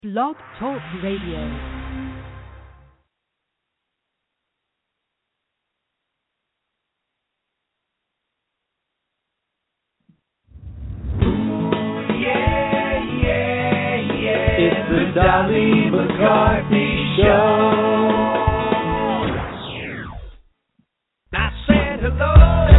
Blog Talk Radio. It's the Dolly McCarthy Show. I said hello,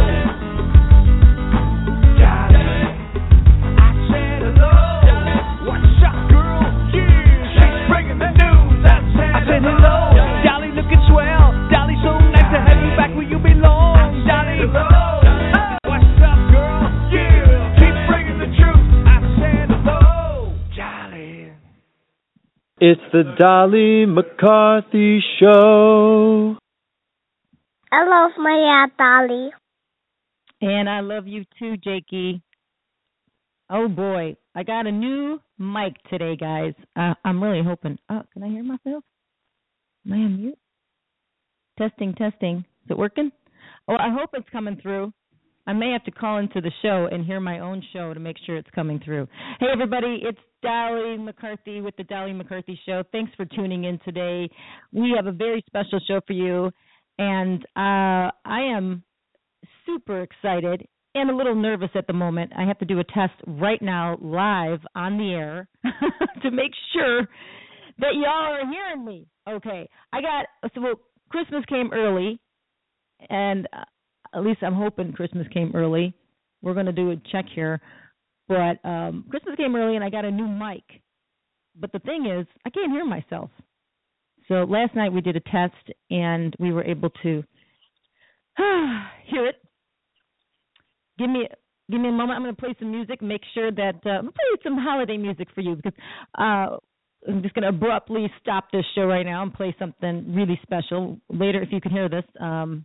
Dolly. I said hello. What's up, girl? Yeah, she's bringing the news. I said hello, Dolly, looking swell. Dolly, so nice to have you back where you belong. Dolly, hello. What's up, girl? Yeah, keep bringing the truth. I said hello, Dolly. It's the Dolly McCarthy Show. I love my Dolly. And I love you too, Jakey. Oh boy, I got a new mic today, guys. I'm really hoping. Oh, can I hear myself? Am I on mute? Testing. Is it working? Oh, I hope it's coming through. I may have to call into the show and hear my own show to make sure it's coming through. Hey, everybody, it's Dolly McCarthy with the Dolly McCarthy Show. Thanks for tuning in today. We have a very special show for you, and I am super excited and a little nervous at the moment. I have to do a test right now, live on the air, to make sure that y'all are hearing me. Okay, Christmas came early, and at least I'm hoping Christmas came early. We're going to do a check here. But Christmas came early, and I got a new mic. But the thing is, I can't hear myself. So last night we did a test, and we were able to hear it. Give me a moment. I'm going to play some music, make sure that I'm going to play some holiday music for you, because I'm just going to abruptly stop this show right now and play something really special. Later, if you can hear this,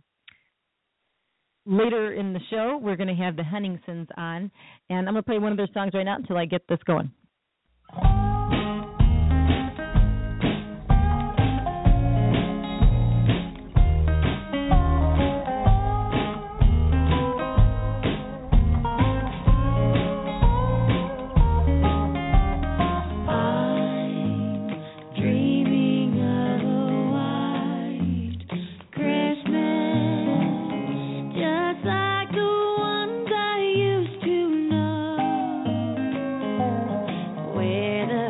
later in the show, we're going to have the Henningsons on, and I'm going to play one of their songs right now until I get this going. Where the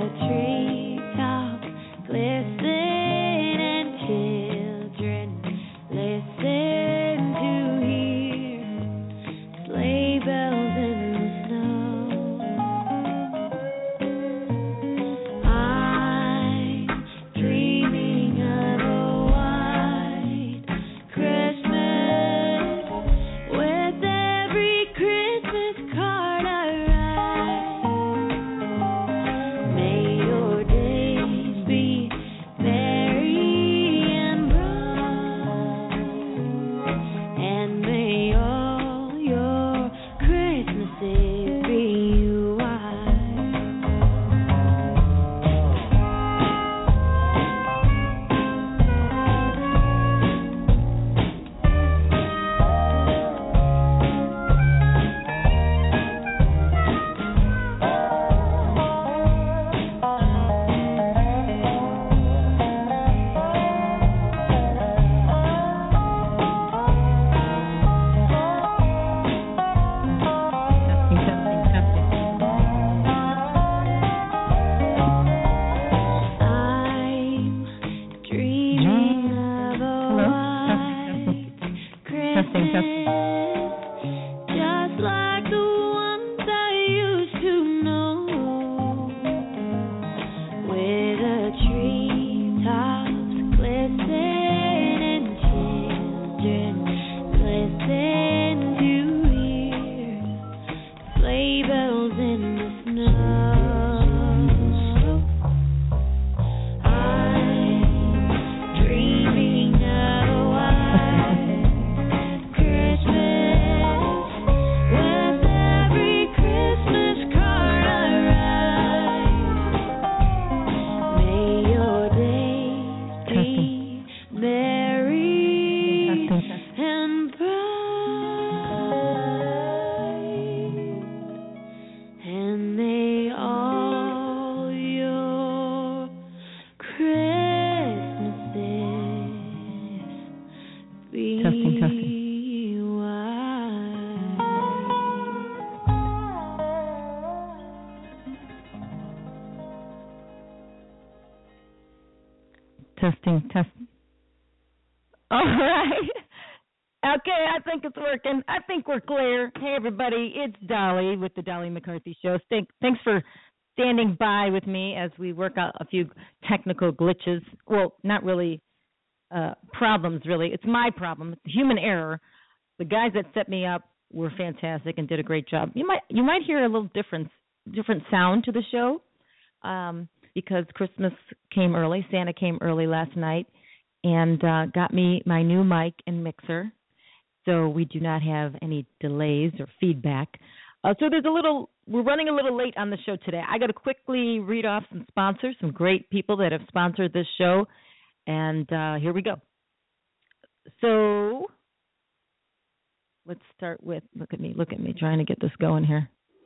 Testing. All right. Okay, I think it's working. I think we're clear. Hey, everybody, it's Dolly with the Dolly McCarthy Show. Thanks for standing by with me as we work out a few technical glitches. Well, not really problems, really. It's my problem. It's human error. The guys that set me up were fantastic and did a great job. You might hear a little different sound to the show because Christmas came early. Santa came early last night and got me my new mic and mixer. So we do not have any delays or feedback. So we're running a little late on the show today. I got to quickly read off some sponsors, some great people that have sponsored this show. And here we go. So let's start with, look at me, trying to get this going here.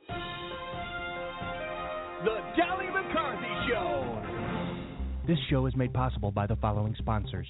The Dolly McCarthy Show. This show is made possible by the following sponsors.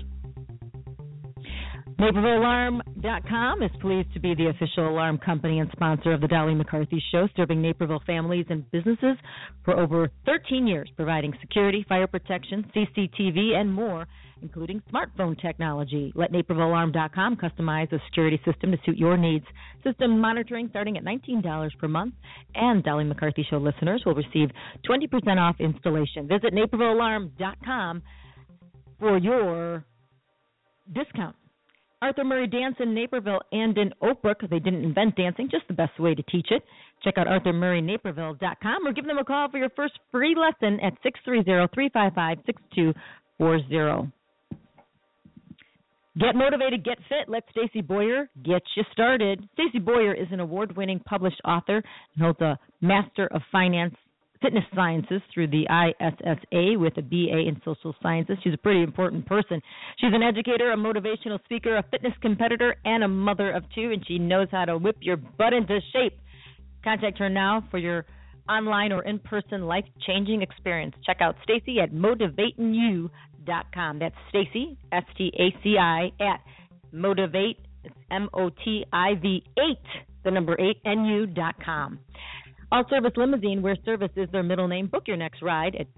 NapervilleAlarm.com is pleased to be the official alarm company and sponsor of the Dolly McCarthy Show, serving Naperville families and businesses for over 13 years, providing security, fire protection, CCTV, and more, including smartphone technology. Let NapervilleAlarm.com customize a security system to suit your needs. System monitoring starting at $19 per month, and Dolly McCarthy Show listeners will receive 20% off installation. Visit NapervilleAlarm.com for your discount. Arthur Murray Dance in Naperville and in Oak Brook. They didn't invent dancing, just the best way to teach it. Check out ArthurMurrayNaperville.com or give them a call for your first free lesson at 630-355-6240. Get motivated, get fit. Let Stacey Boyer get you started. Stacey Boyer is an award-winning published author and holds a Master of Fitness Sciences through the ISSA with a BA in Social Sciences. She's a pretty important person. She's an educator, a motivational speaker, a fitness competitor, and a mother of two, and she knows how to whip your butt into shape. Contact her now for your online or in-person life-changing experience. Check out Stacey at motivatinu.com. That's Stacey, S-T-A-C-I, at motivate, it's MOTIV8, 8, NU.com. All Service Limousine, where service is their middle name. Book your next ride at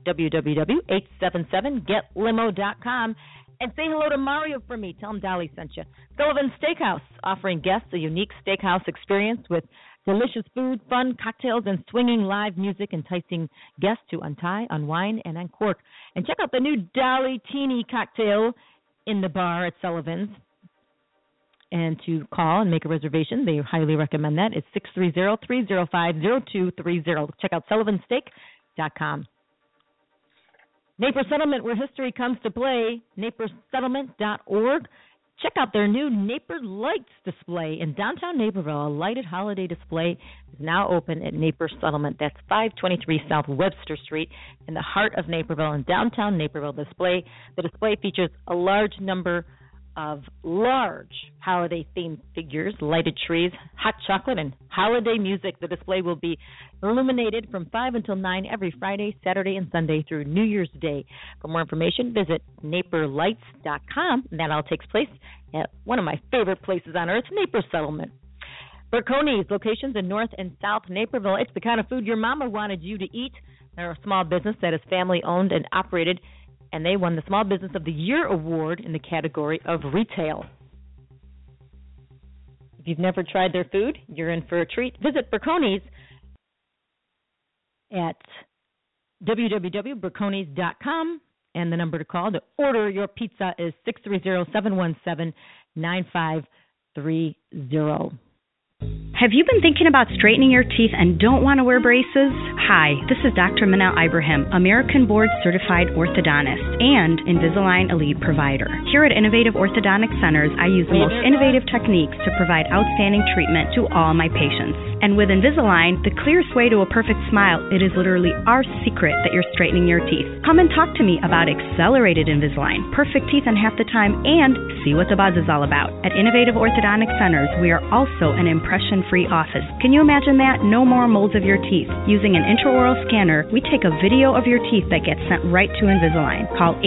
www.877getlimo.com. And say hello to Mario for me. Tell him Dolly sent you. Sullivan Steakhouse, offering guests a unique steakhouse experience with delicious food, fun cocktails, and swinging live music, enticing guests to untie, unwind, and uncork. And check out the new Dolly Teeny cocktail in the bar at Sullivan's. And to call and make a reservation, they highly recommend that. It's 630-305-0230. Check out sullivansteak.com. Naper Settlement, where history comes to play, napersettlement.org. Check out their new Naper Lights display in downtown Naperville. A lighted holiday display is now open at Naper Settlement. That's 523 South Webster Street in the heart of Naperville in downtown Naperville. The display features a large number of large holiday-themed figures, lighted trees, hot chocolate, and holiday music. The display will be illuminated from 5 until 9 every Friday, Saturday, and Sunday through New Year's Day. For more information, visit naperlights.com. And that all takes place at one of my favorite places on earth, Naper Settlement. Berconi's, locations in North and South Naperville. It's the kind of food your mama wanted you to eat. They're a small business that is family-owned and operated, and they won the Small Business of the Year award in the category of retail. If you've never tried their food, you're in for a treat. Visit Berconi's at www.berconis.com, and the number to call to order your pizza is 630-717-9530. Have you been thinking about straightening your teeth and don't want to wear braces? Hi, this is Dr. Manal Ibrahim, American Board Certified Orthodontist and Invisalign Elite Provider. Here at Innovative Orthodontic Centers, I use the most innovative techniques to provide outstanding treatment to all my patients. And with Invisalign, the clearest way to a perfect smile, it is literally our secret that you're straightening your teeth. Come and talk to me about accelerated Invisalign, perfect teeth in half the time, and see what the buzz is all about. At Innovative Orthodontic Centers, we are also an impression-free office. Can you imagine that? No more molds of your teeth. Using an intraoral scanner, we take a video of your teeth that gets sent right to Invisalign. Call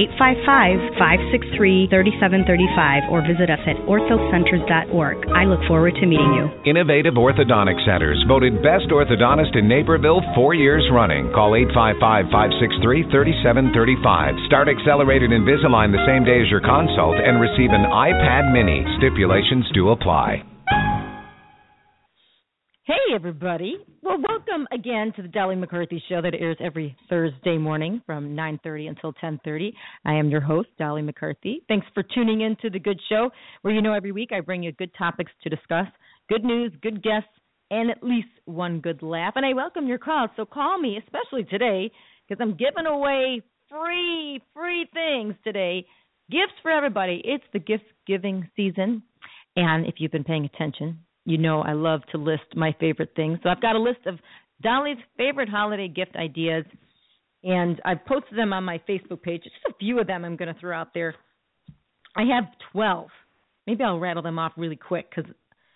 855-563-3735 or visit us at orthocenters.org. I look forward to meeting you. Innovative Orthodontic Centers, voted best orthodontist in Naperville 4 years running. Call 855-563-3735. Start accelerated Invisalign the same day as your consult and receive an iPad mini. Stipulations do apply. Hey, everybody. Well, welcome again to the Dolly McCarthy Show that airs every Thursday morning from 9:30 until 10:30. I am your host, Dolly McCarthy. Thanks for tuning in to The Good Show, where every week I bring you good topics to discuss, good news, good guests, and at least one good laugh. And I welcome your calls, so call me, especially today, because I'm giving away free things today. Gifts for everybody. It's the gift-giving season, and if you've been paying attention, you know I love to list my favorite things. So I've got a list of Dolly's favorite holiday gift ideas, and I've posted them on my Facebook page. Just a few of them I'm going to throw out there. I have 12. Maybe I'll rattle them off really quick because,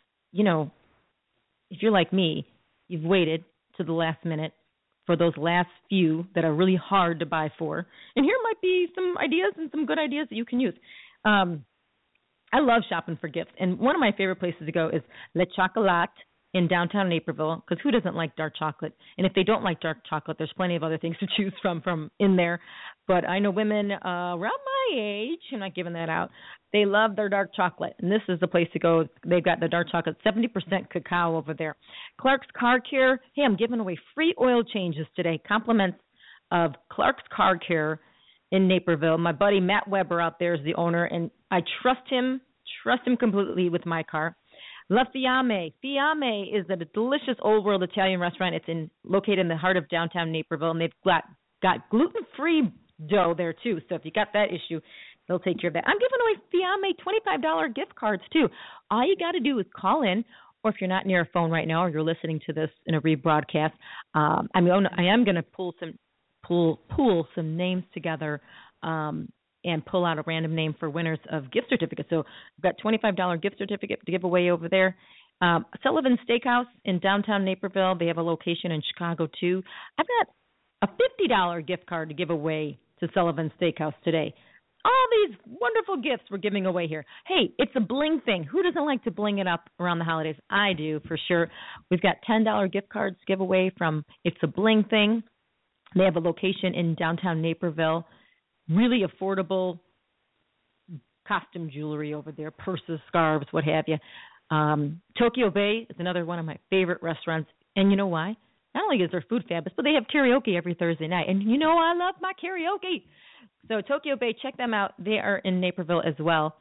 if you're like me, you've waited to the last minute for those last few that are really hard to buy for. And here might be some ideas and some good ideas that you can use. I love shopping for gifts, and one of my favorite places to go is Le Chocolat in downtown Naperville, because who doesn't like dark chocolate? And if they don't like dark chocolate, there's plenty of other things to choose from in there. But I know women around my age, I'm not giving that out, they love their dark chocolate, and this is the place to go. They've got the dark chocolate, 70% cacao over there. Clark's Car Care, hey, I'm giving away free oil changes today, compliments of Clark's Car Care in Naperville. My buddy Matt Weber out there is the owner, and I trust him completely with my car. La Fiamme. Fiamme is a delicious old world Italian restaurant. It's located in the heart of downtown Naperville, and they've got gluten-free dough there too. So if you got that issue, they'll take care of that. I'm giving away Fiamme $25 gift cards too. All you got to do is call in, or if you're not near a phone right now, or you're listening to this in a rebroadcast, I am going to pull some names together and pull out a random name for winners of gift certificates. So we've got $25 gift certificate to give away over there. Sullivan Steakhouse in downtown Naperville. They have a location in Chicago too. I've got a $50 gift card to give away to Sullivan Steakhouse today. All these wonderful gifts we're giving away here. Hey, it's a bling thing. Who doesn't like to bling it up around the holidays? I do, for sure. We've got $10 gift cards to give away from It's a Bling Thing. They have a location in downtown Naperville. Really affordable costume jewelry over there, purses, scarves, what have you. Tokyo Bay is another one of my favorite restaurants. And you know why? Not only is their food fabulous, but they have karaoke every Thursday night. And you know I love my karaoke. So Tokyo Bay, check them out. They are in Naperville as well.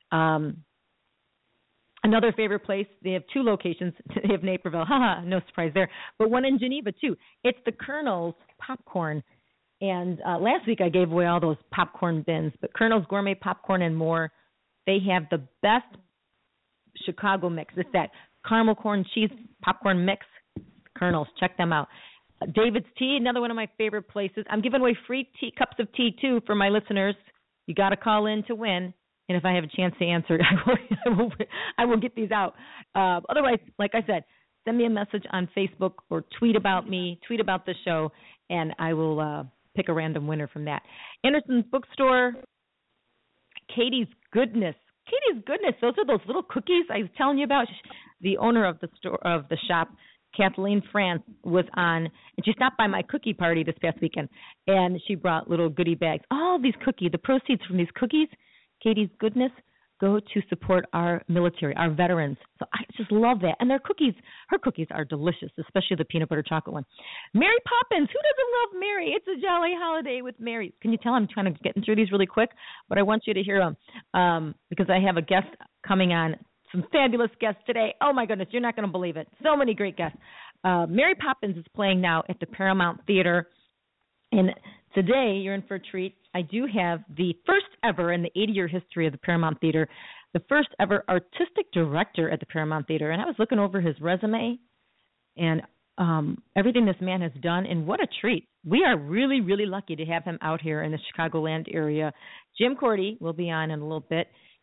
Another favorite place, they have two locations. They have Naperville. No surprise there. But one in Geneva, too. It's the Colonel's Popcorn. And last week I gave away all those popcorn bins. But Colonel's Gourmet Popcorn and More, they have the best Chicago mix. It's that caramel corn cheese popcorn mix. Colonel's, check them out. David's Tea, another one of my favorite places. I'm giving away free cups of tea, too, for my listeners. You got to call in to win. And if I have a chance to answer, I will get these out. Otherwise, like I said, send me a message on Facebook or tweet about me, tweet about the show, and I will pick a random winner from that. Anderson's Bookstore, Katie's Goodness. Katie's Goodness, those are those little cookies I was telling you about. The owner of the shop, Kathleen France, was on, and she stopped by my cookie party this past weekend, and she brought little goodie bags. All these cookies, the proceeds from these cookies, Katie's Goodness, go to support our military, our veterans. So I just love that. And her cookies are delicious, especially the peanut butter chocolate one. Mary Poppins, who doesn't love Mary? It's a jolly holiday with Mary. Can you tell I'm trying to get through these really quick? But I want you to hear them because I have a guest coming on, some fabulous guests today. Oh, my goodness, you're not going to believe it. So many great guests. Mary Poppins is playing now at the Paramount Theater. And today, you're in for a treat. I do have the first ever in the 80-year history of the Paramount Theater, the first ever artistic director at the Paramount Theater. And I was looking over his resume and everything this man has done, and what a treat. We are really, really lucky to have him out here in the Chicagoland area. Jim Cordy will be on in a little bit.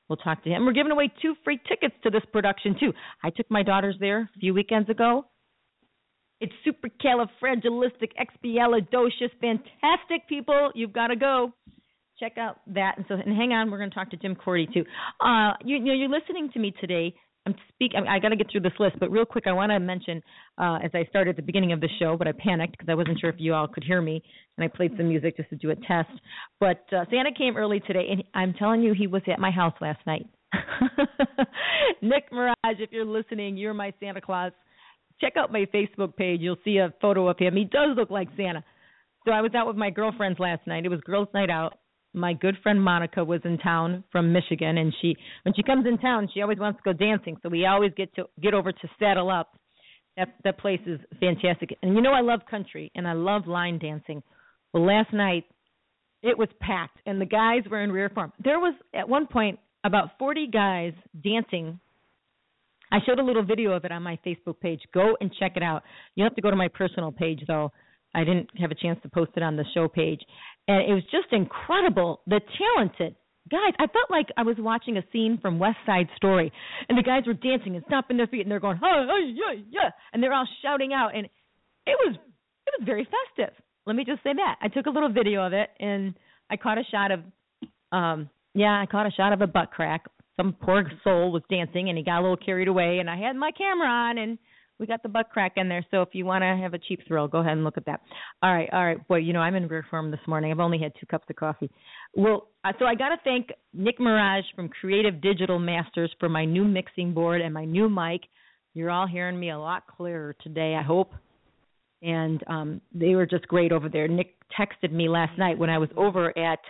We'll talk to him. We're giving away 2 free tickets to this production, too. I took my daughters there a few weekends ago. It's supercalifragilisticexpialidocious. Fantastic, people. You've got to go. Check out that. And hang on. We're going to talk to Jim Cordy, too. You're listening to me today. I got to get through this list, but real quick, I want to mention, as I started at the beginning of the show, but I panicked because I wasn't sure if you all could hear me, and I played some music just to do a test. But Santa came early today, and I'm telling you, he was at my house last night. Nick Mirage, if you're listening, you're my Santa Claus. Check out my Facebook page. You'll see a photo of him. He does look like Santa. So I was out with my girlfriends last night. It was girls' night out. My good friend Monica was in town from Michigan, and when she comes in town, she always wants to go dancing. So we always get over to Saddle Up. That place is fantastic. And you know I love country, and I love line dancing. Well, last night it was packed, and the guys were in rare form. There was at one point about 40 guys dancing. I showed a little video of it on my Facebook page. Go and check it out. You have to go to my personal page, though. I didn't have a chance to post it on the show page. And it was just incredible, the talented guys. I felt like I was watching a scene from West Side Story. And the guys were dancing and stomping their feet, and they're going, yeah. And they're all shouting out. And it was very festive. Let me just say that. I took a little video of it, and I caught a shot of a butt crack. Some poor soul was dancing, and he got a little carried away. And I had my camera on, and we got the butt crack in there, so if you want to have a cheap thrill, go ahead and look at that. All right. Boy, I'm in rare form this morning. I've only had 2 cups of coffee. Well, so I got to thank Nick Mirage from Creative Digital Masters for my new mixing board and my new mic. You're all hearing me a lot clearer today, I hope. And they were just great over there. Nick texted me last night when I was over at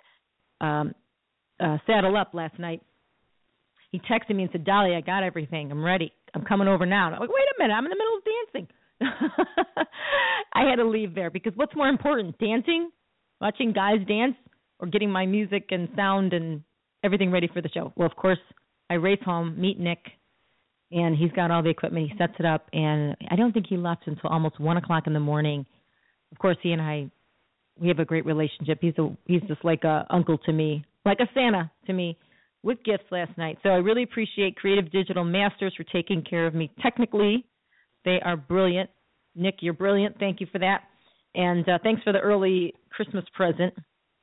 Saddle Up last night. He texted me and said, Dolly, I got everything. I'm ready. I'm coming over now. And I'm like, wait a minute. I'm in the middle of dancing. I had to leave there because what's more important, dancing, watching guys dance, or getting my music and sound and everything ready for the show? Well, of course, I race home, meet Nick, and he's got all the equipment. He sets it up, and I don't think he left until almost 1 o'clock in the morning. Of course, he and I, we have a great relationship. He's just like a uncle to me, like a Santa to me, with gifts last night. So I really appreciate Creative Digital Masters for taking care of me technically. They are brilliant. Nick, you're brilliant. Thank you for that. And thanks for the early Christmas present.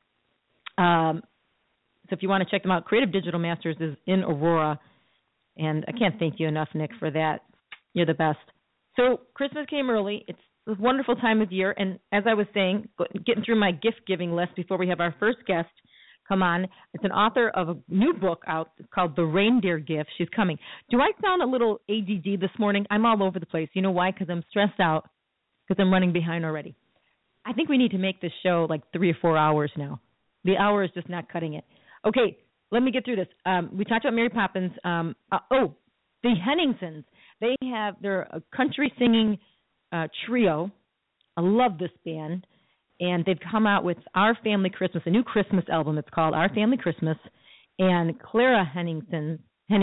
So if you want to check them out, Creative Digital Masters is in Aurora. And I can't thank you enough, Nick, for that. You're the best. So Christmas came early. It's a wonderful time of year. And as I was saying, getting through my gift-giving list before we have our first guest come on. It's an author of a new book out. It's called The Reindeer Gift. She's coming. Do I sound a little ADD this morning? I'm all over the place. You know why? Because I'm stressed out because I'm running behind already. I think we need to make this show like 3 or 4 hours now. The hour is just not cutting it. Okay, let me get through this. We talked about Mary Poppins. The Henningsons. They're a country singing trio. I love this band. And they've come out with Our Family Christmas, a new Christmas album. It's called Our Family Christmas. And Clara Henningson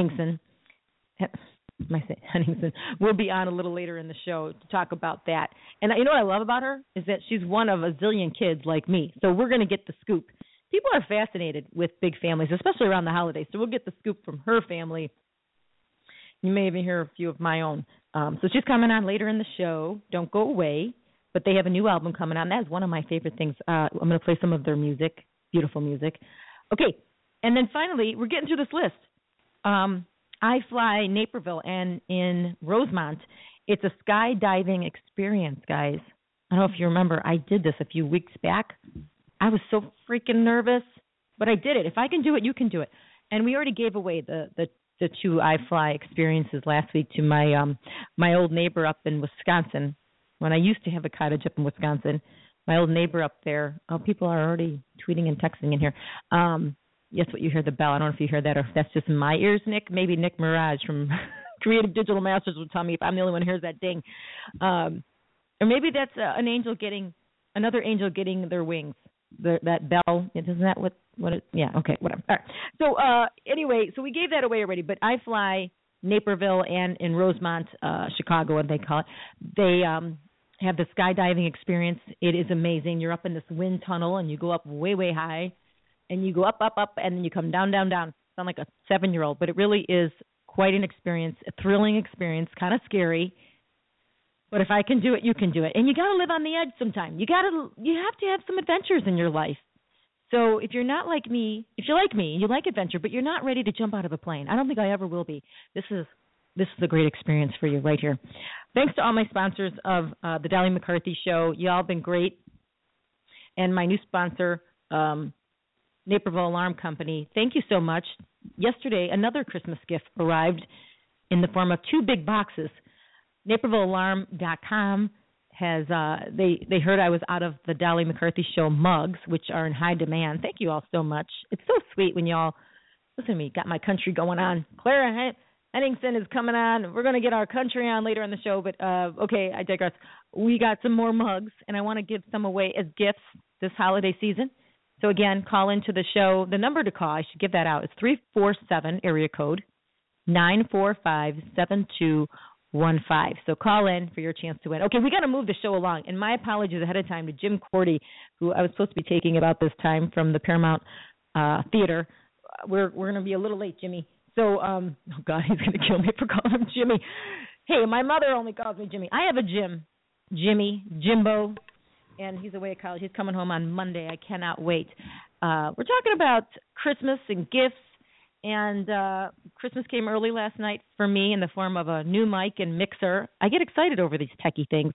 will be on a little later in the show to talk about that. And you know what I love about her is that she's one of a zillion kids like me. So we're going to get the scoop. People are fascinated with big families, especially around the holidays. So we'll get the scoop from her family. You may even hear a few of my own. So she's coming on later in the show. Don't go away. But they have a new album coming out, and that's one of my favorite things. I'm going to play some of their music, beautiful music. Okay, and then finally, we're getting through this list. I Fly Naperville, and in Rosemont, it's a skydiving experience, guys. I don't know if you remember, I did this a few weeks back. I was so freaking nervous, but I did it. If I can do it, you can do it. And we already gave away the 2 I Fly experiences last week to my old neighbor up in Wisconsin. When I used to have a cottage up in Wisconsin, my old neighbor up there, people are already tweeting and texting in here. Yes, what you hear, the bell. I don't know if you hear that or if that's just in my ears, Nick. Maybe Nick Mirage from Creative Digital Masters will tell me if I'm the only one who hears that ding. Or maybe that's another angel getting their wings. That bell, isn't that what it, yeah, okay, whatever. All right. So anyway, so we gave that away already, but I Fly Naperville and in Rosemont, Chicago, what they call it. They have the skydiving experience. It is amazing. You're up in this wind tunnel, and you go up way, way high, and you go up, and then you come down, down, down. sound like a 7-year-old, but it really is quite an experience, a thrilling experience, kind of scary. But if I can do it, you can do it. And you got to live on the edge sometime. You have to have some adventures in your life. So if you're not like me, if you're like me, you like adventure, but you're not ready to jump out of a plane. I don't think I ever will be. This is a great experience for you right here. Thanks to all my sponsors of the Dolly McCarthy Show. You all have been great. And my new sponsor, Naperville Alarm Company. Thank you so much. Yesterday, another Christmas gift arrived in the form of 2 big boxes. NapervilleAlarm.com has they heard I was out of the Dolly McCarthy Show mugs, which are in high demand. Thank you all so much. It's so sweet when y'all listen to me. Got my country going on. Clara Henningsen is coming on. We're going to get our country on later in the show, but okay, I digress. We got some more mugs, and I want to give some away as gifts this holiday season. So again, call into the show. The number to call, I should give that out, is 347 area code 945-7215. So call in for your chance to win. Okay, we got to move the show along. And my apologies ahead of time to Jim Cordy, who I was supposed to be taking about this time from the Paramount Theater. We're going to be a little late, Jimmy. So, oh God, he's going to kill me for calling him Jimmy. Hey, my mother only calls me Jimmy. I have a Jimbo, and he's away at college. He's coming home on Monday. I cannot wait. We're talking about Christmas and gifts. And Christmas came early last night for me in the form of a new mic and mixer. I get excited over these techie things.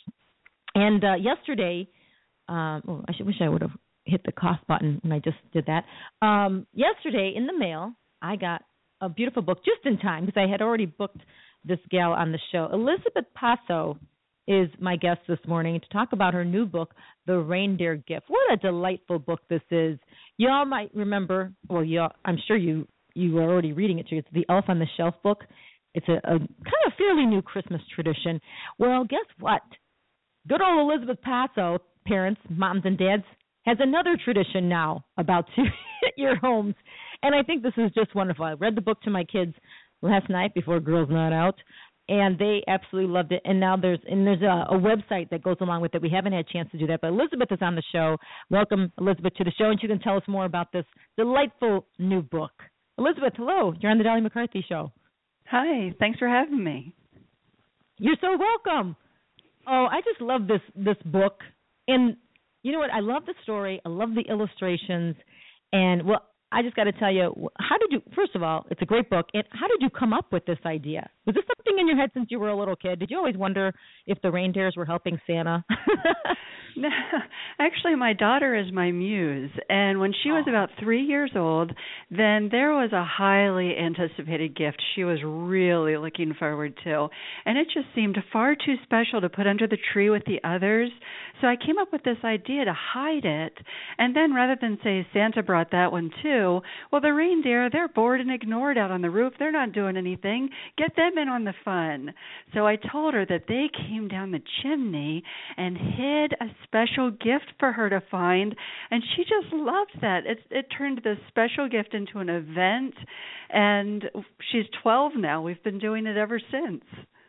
And yesterday, I wish I would have hit the cough button when I just did that. Yesterday in the mail, I got a beautiful book just in time because I had already booked this gal on the show. Elizabeth Passo is my guest this morning to talk about her new book, The Reindeer Gift. What a delightful book this is. Y'all might remember, well, I'm sure you were already reading it too. It's the Elf on the Shelf book. It's a kind of fairly new Christmas tradition. Well, guess what? Good old Elizabeth Passo, parents, moms, and dads, has another tradition now about to hit your homes. And I think this is just wonderful. I read the book to my kids last night before Girls Night Out, and they absolutely loved it. And now there's a website that goes along with it. We haven't had a chance to do that, but Elizabeth is on the show. Welcome, Elizabeth, to the show, and she can tell us more about this delightful new book. Elizabeth, hello. You're on the Dolly McCarthy Show. Hi. Thanks for having me. You're so welcome. Oh, I just love this book. And you know what? I love the story. I love the illustrations. And, well, I just got to tell you, first of all, it's a great book. And how did you come up with this idea? Was this something in your head since you were a little kid? Did you always wonder if the reindeers were helping Santa? No, actually, my daughter is my muse. And when she was about 3 years old, then there was a highly anticipated gift she was really looking forward to. And it just seemed far too special to put under the tree with the others. So I came up with this idea to hide it. And then rather than say Santa brought that one too, well, the reindeer, they're bored and ignored out on the roof. They're not doing anything. Get them in on the fun. So I told her that they came down the chimney and hid a special gift for her to find, and she just loved that. It turned this special gift into an event, and she's 12 now. We've been doing it ever since.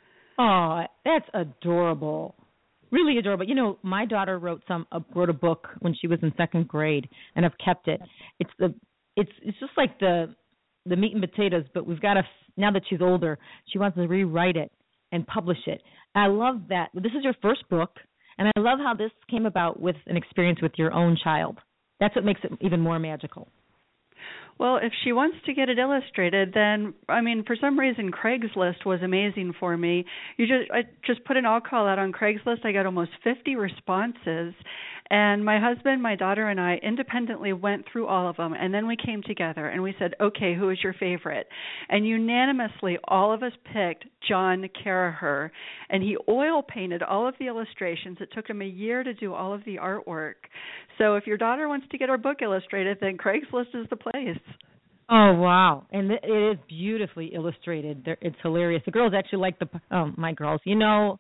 Oh, that's adorable. Really adorable. You know, my daughter wrote a book when she was in second grade, and I've kept it. It's just like the meat and potatoes, but we've got to, now that she's older, she wants to rewrite it and publish it. I love that. This is your first book, and I love how this came about with an experience with your own child. That's what makes it even more magical. Well, if she wants to get it illustrated, then, I mean, for some reason, Craigslist was amazing for me. I just put an all call out on Craigslist. I got almost 50 responses. And my husband, my daughter, and I independently went through all of them. And then we came together and we said, okay, who is your favorite? And unanimously, all of us picked John Caraher. And he oil painted all of the illustrations. It took him a year to do all of the artwork. So if your daughter wants to get her book illustrated, then Craigslist is the place. Oh, wow. And it is beautifully illustrated. It's hilarious. The girls actually like my girls. You know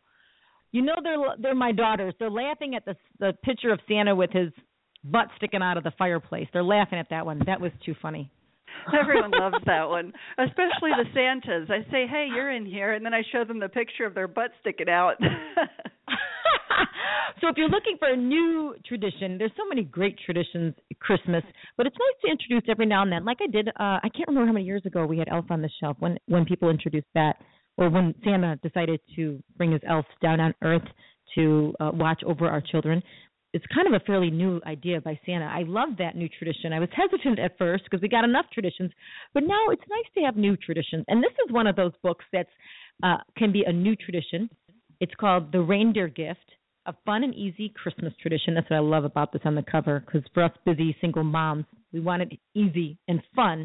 they're my daughters. They're laughing at the picture of Santa with his butt sticking out of the fireplace. They're laughing at that one. That was too funny. Everyone loves that one, especially the Santas. I say, hey, you're in here, and then I show them the picture of their butt sticking out. So if you're looking for a new tradition, there's so many great traditions at Christmas, but it's nice to introduce every now and then. Like I did, I can't remember how many years ago we had Elf on the Shelf, when people introduced that, or when Santa decided to bring his elves down on Earth to watch over our children. It's kind of a fairly new idea by Santa. I love that new tradition. I was hesitant at first because we got enough traditions, but now it's nice to have new traditions. And this is one of those books that can be a new tradition. It's called The Reindeer Gift, a fun and easy Christmas tradition. That's what I love about this on the cover, because for us busy single moms, we want it easy and fun.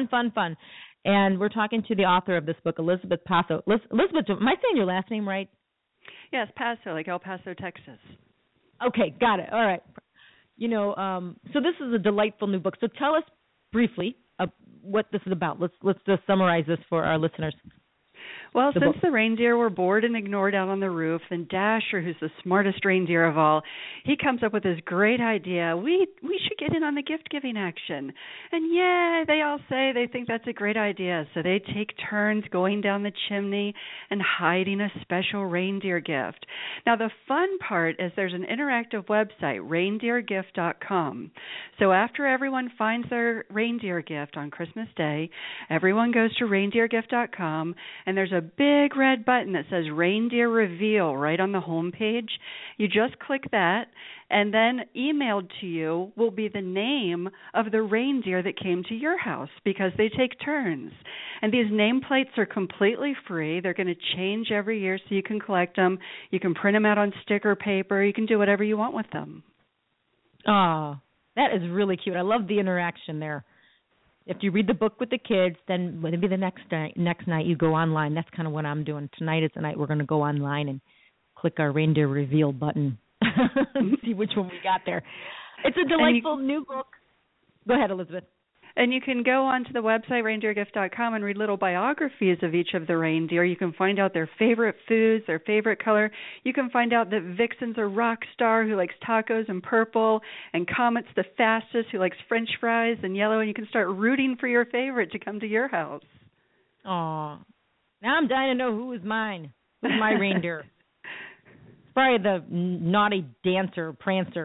And we're talking to the author of this book, Elizabeth Paso. Elizabeth, am I saying your last name right? Yes, Paso, like El Paso, Texas. Okay, got it. All right. So this is a delightful new book. So tell us briefly what this is about. Let's just summarize this for our listeners. Well, since the reindeer were bored and ignored out on the roof, then Dasher, who's the smartest reindeer of all, he comes up with this great idea. We should get in on the gift-giving action. And yeah, they all say they think that's a great idea. So they take turns going down the chimney and hiding a special reindeer gift. Now, the fun part is there's an interactive website, reindeergift.com. So after everyone finds their reindeer gift on Christmas Day, everyone goes to reindeergift.com, and there's a big red button that says Reindeer Reveal right on the home page. You just click that, and then emailed to you will be the name of the reindeer that came to your house, because they take turns. And these nameplates are completely free. They're going to change every year, so you can collect them. You can print them out on sticker paper. You can do whatever you want with them. Oh, that is really cute. I love the interaction there. If you read the book with the kids, then maybe the next night you go online. That's kind of what I'm doing. Tonight is the night we're going to go online and click our Reindeer Reveal button and see which one we got there. It's a delightful new book. Go ahead, Elizabeth. And you can go onto the website, reindeergift.com, and read little biographies of each of the reindeer. You can find out their favorite foods, their favorite color. You can find out that Vixen's a rock star who likes tacos and purple, and Comet's the fastest who likes French fries and yellow, and you can start rooting for your favorite to come to your house. Aw. Now I'm dying to know who is mine. Who's my reindeer? Probably the naughty dancer, Prancer.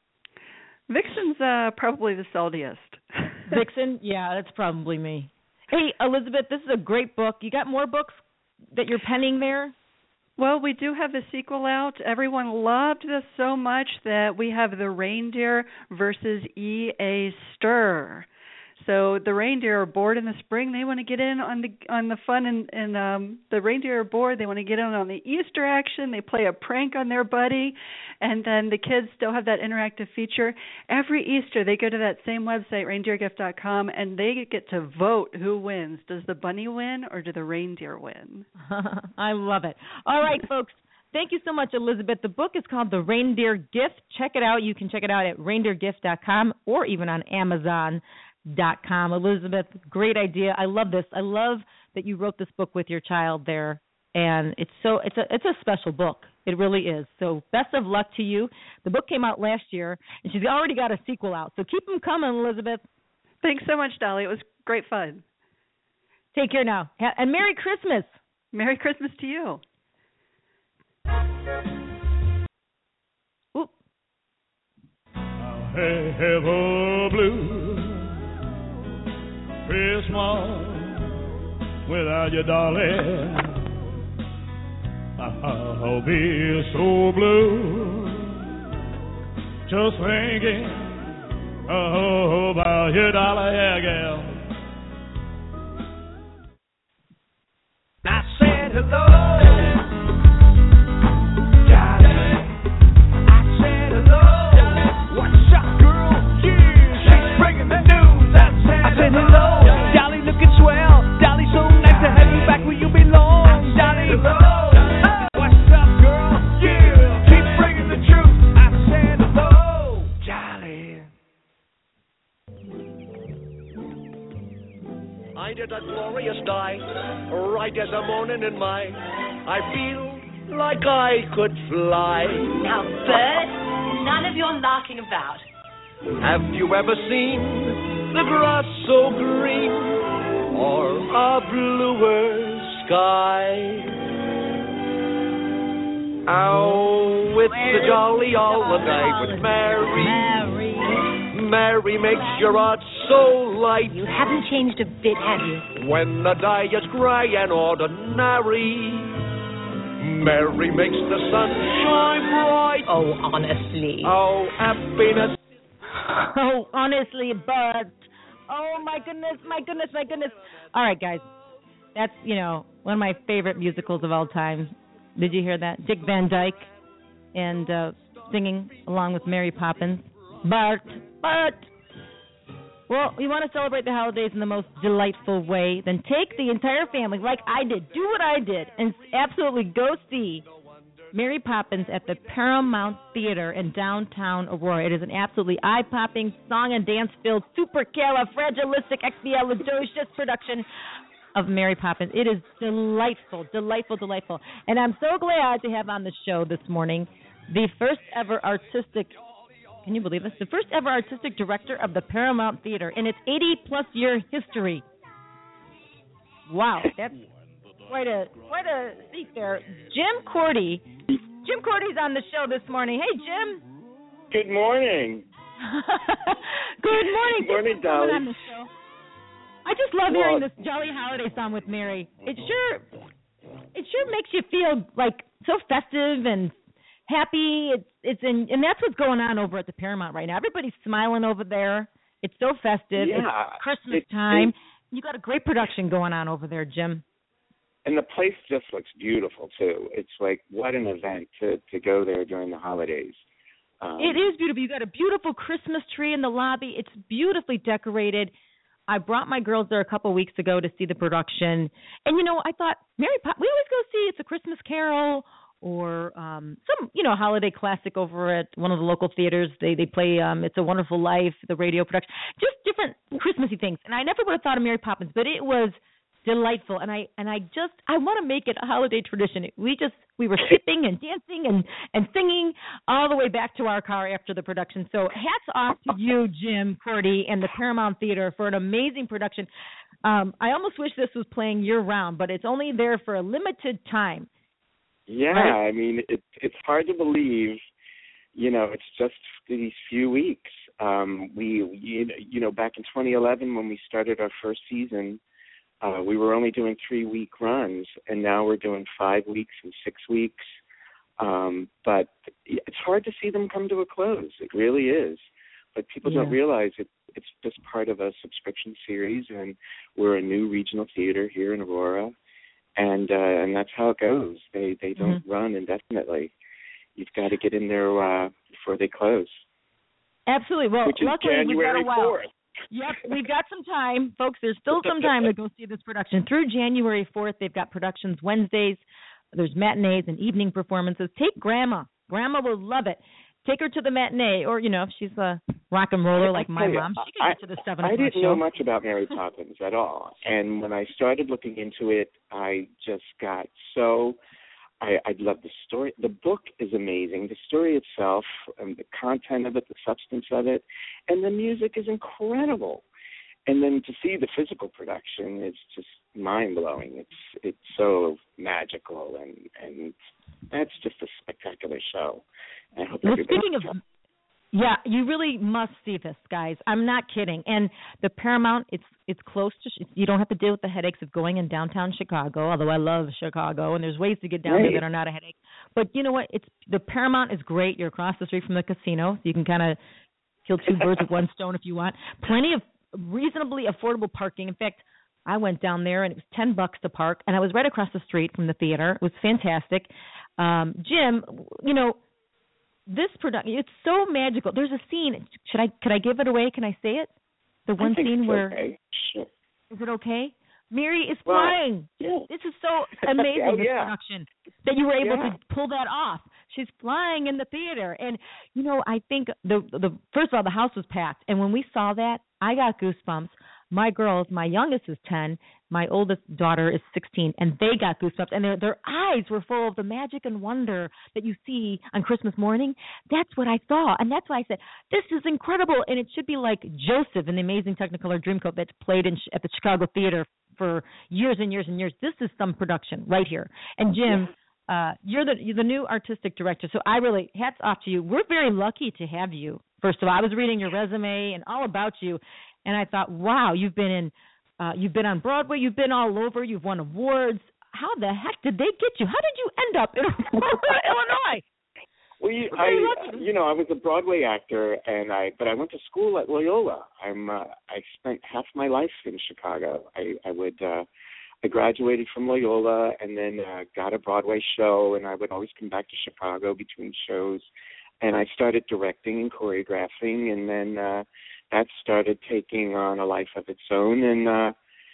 Vixen's probably the saltiest. Vixen? Yeah, that's probably me. Hey, Elizabeth, this is a great book. You got more books that you're penning there? Well, we do have the sequel out. Everyone loved this so much that we have The Reindeer versus E.A. Stir. So the reindeer are bored in the spring. They want to get in on the fun, and the reindeer are bored. They want to get in on the Easter action. They play a prank on their buddy, and then the kids still have that interactive feature. Every Easter, they go to that same website, reindeergift.com, and they get to vote who wins. Does the bunny win, or do the reindeer win? I love it. All right, folks. Thank you so much, Elizabeth. The book is called The Reindeer Gift. Check it out. You can check it out at reindeergift.com or even on Amazon.com. Elizabeth, great idea. I love this. I love that you wrote this book with your child there, and it's a special book. It really is. So best of luck to you. The book came out last year, and she's already got a sequel out. So keep them coming, Elizabeth. Thanks so much, Dolly. It was great fun. Take care now, and Merry Christmas. Merry Christmas to you. Oop. I'll have a blue Christmas without you, darling. I'll be so blue just thinking about you, darling, yeah, girl. I said hello. A glorious night, right as a morning in mine. I feel like I could fly. Now, Bert, none of your larking about. Have you ever seen the grass so green or a bluer sky? Out it's a jolly holiday with Mary. Mary makes your heart so light. You haven't changed a bit, have you? When the day is grey and ordinary, Mary makes the sun shine bright. Oh, honestly. Oh, happiness. Oh, honestly, but... Oh, my goodness. All right, guys. That's, one of my favorite musicals of all time. Did you hear that? Dick Van Dyke and singing along with Mary Poppins. But, well, you want to celebrate the holidays in the most delightful way, then take the entire family, like I did, do what I did, and absolutely go see Mary Poppins at the Paramount Theater in downtown Aurora. It is an absolutely eye-popping, song and dance-filled, supercalifragilisticexpialidocious production of Mary Poppins. It is delightful. And I'm so glad to have on the show this morning the first ever artistic, can you believe this? The first ever artistic director of the Paramount Theater in its 80-plus year history. Wow, that's quite a feat there. Jim Cordy. Jim Cordy's on the show this morning. Hey, Jim. Good morning. Good morning. Good morning, Dolly. On the show. I just love hearing this Jolly Holiday song with Mary. It sure makes you feel like so festive and happy. And that's what's going on over at the Paramount right now. Everybody's smiling over there. It's so festive. Yeah, it's Christmas time. You got a great production going on over there, Jim. And the place just looks beautiful too. It's like what an event to go there during the holidays. It is beautiful. You got a beautiful Christmas tree in the lobby. It's beautifully decorated. I brought my girls there a couple of weeks ago to see the production. And, I thought, we always go see It's a Christmas Carol or some, holiday classic over at one of the local theaters. They play It's a Wonderful Life, the radio production, just different Christmassy things. And I never would have thought of Mary Poppins, but it was delightful. And I want to make it a holiday tradition. We were skipping and dancing and singing all the way back to our car after the production. So hats off to you, Jim Cordy, and the Paramount Theater for an amazing production. I almost wish this was playing year-round, but it's only there for a limited time. Yeah, right? I mean, it's hard to believe, it's just these few weeks. We back in 2011 when we started our first season, we were only doing 3-week runs, and now we're doing 5 weeks and 6 weeks. But it's hard to see them come to a close. It really is. But people don't realize it's just part of a subscription series, and we're a new regional theater here in Aurora, and that's how it goes. They don't run indefinitely. You've got to get in there before they close. Absolutely. Well, which is luckily January we've got a while. 4th. Yep, we've got some time. Folks, there's still some time to go see this production. Through January 4th, they've got productions Wednesdays. There's matinees and evening performances. Take Grandma. Grandma will love it. Take her to the matinee, or, if she's a rock and roller like my mom, she can get to the 7 o'clock show. I didn't know much about Mary Poppins at all. And when I started looking into it, I just got so... I love the story. The book is amazing. The story itself, the content of it, the substance of it, and the music is incredible. And then to see the physical production is just mind-blowing. It's so magical, and that's just a spectacular show. I hope speaking of... Yeah, you really must see this, guys. I'm not kidding. And the Paramount, it's close to, you don't have to deal with the headaches of going in downtown Chicago, although I love Chicago, and there's ways to get down there that are not a headache. But you know what? The Paramount is great. You're across the street from the casino, so you can kind of kill two birds with one stone if you want. Plenty of reasonably affordable parking. In fact, I went down there, and it was $10 to park, and I was right across the street from the theater. It was fantastic. Jim, this production, it's so magical. There's a scene. Could I give it away? Can I say it? The one scene where... Okay. Sure. Is it okay? Mary is flying. Yeah. This is so amazing, this production, that you were able to pull that off. She's flying in the theater. And, I think, the first of all, the house was packed. And when we saw that, I got goosebumps. My girls, my youngest is 10, my oldest daughter is 16, and they got goosebumps. And their eyes were full of the magic and wonder that you see on Christmas morning. That's what I saw. And that's why I said, this is incredible. And it should be like Joseph in the Amazing Technicolor Dreamcoat that's played at the Chicago Theater for years and years and years. This is some production right here. And Jim, you're the new artistic director. So I really, hats off to you. We're very lucky to have you. First of all, I was reading your resume and all about you, and I thought, wow, you've been on Broadway, you've been all over, you've won awards. How the heck did they get you? How did you end up in Illinois? Well, I was a Broadway actor, but I went to school at Loyola. I spent half my life in Chicago. I graduated from Loyola and then got a Broadway show, and I would always come back to Chicago between shows. And I started directing and choreographing, and then that started taking on a life of its own. And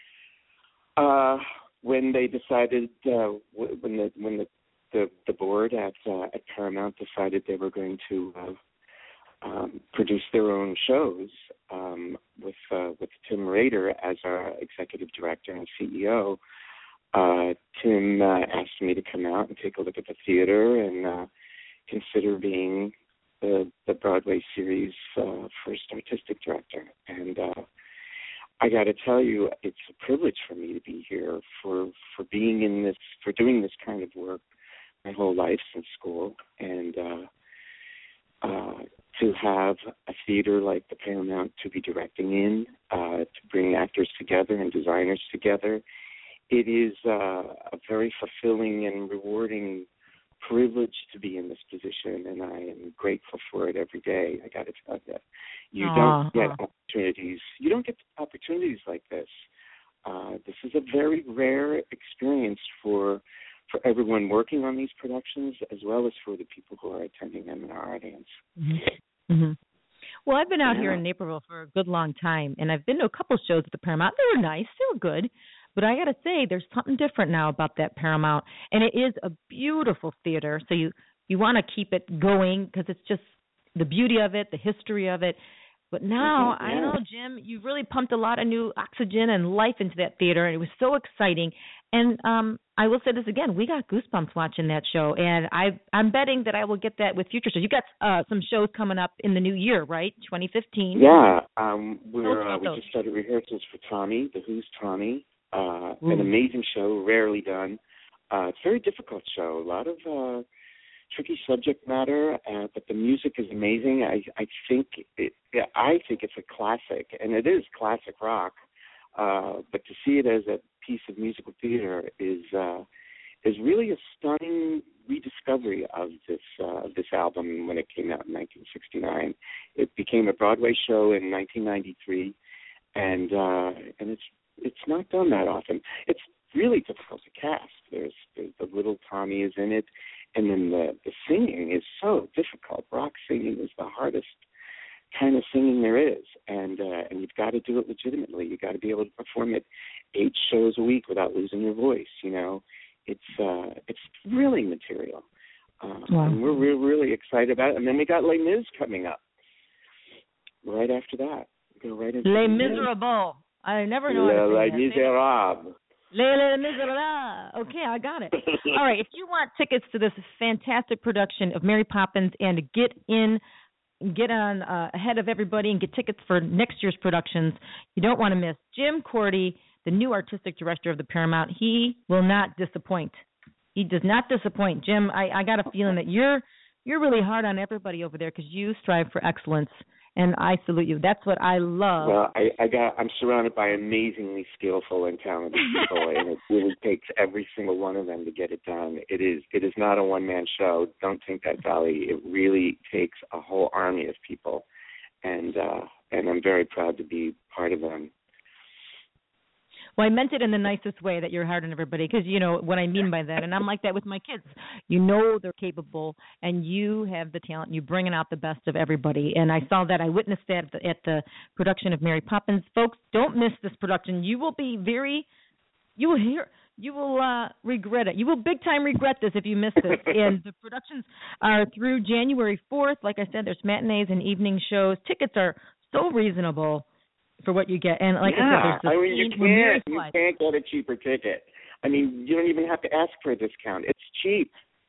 when they decided, when the board at Paramount decided they were going to produce their own shows with Tim Rader as our executive director and CEO, Tim asked me to come out and take a look at the theater and consider being the Broadway series first artistic director. And I got to tell you, it's a privilege for me to be here for doing this kind of work my whole life since school, and to have a theater like the Paramount to be directing in, to bring actors together and designers together. It is a very fulfilling and rewarding privilege to be in this position, and I am grateful for it every day. I got to tell you, you don't get opportunities. You don't get opportunities like this. This is a very rare experience for everyone working on these productions, as well as for the people who are attending them in our audience. Mm-hmm. Mm-hmm. Well, I've been out here in Naperville for a good long time, and I've been to a couple shows at the Paramount. They were nice. They were good. But I got to say, there's something different now about that Paramount, and it is a beautiful theater. So you want to keep it going because it's just the beauty of it, the history of it. But now, I know, Jim, you've really pumped a lot of new oxygen and life into that theater, and it was so exciting. And I will say this again, we got goosebumps watching that show, and I'm betting that I will get that with future shows. You got some shows coming up in the new year, right, 2015? Yeah, we just started rehearsals for Tommy, The Who's Tommy. An amazing show, rarely done. It's a very difficult show, a lot of tricky subject matter, but the music is amazing. I think it's a classic, and it is classic rock. But to see it as a piece of musical theater is really a stunning rediscovery of this album when it came out in 1969. It became a Broadway show in 1993, and it's not done that often. It's really difficult to cast. There's the little Tommy is in it, and then the singing is so difficult. Rock singing is the hardest kind of singing there is, and you've got to do it legitimately. You've got to be able to perform it 8 shows a week without losing your voice. You know, it's thrilling material, and we're really excited about it. And then we got Les Mis coming up right after that. Go right into Les Miserables. I never know. Les Miserables. Les Miserables. Okay, I got it. All right, if you want tickets to this fantastic production of Mary Poppins and to get on ahead of everybody and get tickets for next year's productions, you don't want to miss Jim Korty, the new artistic director of the Paramount. He will not disappoint. He does not disappoint. Jim, I got a feeling that you're really hard on everybody over there because you strive for excellence, and I salute you. That's what I love. Well, I'm surrounded by amazingly skillful and talented people, and it really takes every single one of them to get it done. It is not a one-man show. Don't think that, Dolly. It really takes a whole army of people, and I'm very proud to be part of them. Well, I meant it in the nicest way, that you're hard on everybody, because you know what I mean by that. And I'm like that with my kids. You know they're capable, and you have the talent. You're bringing out the best of everybody. And I saw that. I witnessed that at the production of Mary Poppins. Folks, don't miss this production. You will regret it. You will big time regret this if you miss this. And the productions are through January 4th. Like I said, there's matinees and evening shows. Tickets are so reasonable for what you get, and like I said, you can't get a cheaper ticket. I mean, you don't even have to ask for a discount. It's cheap.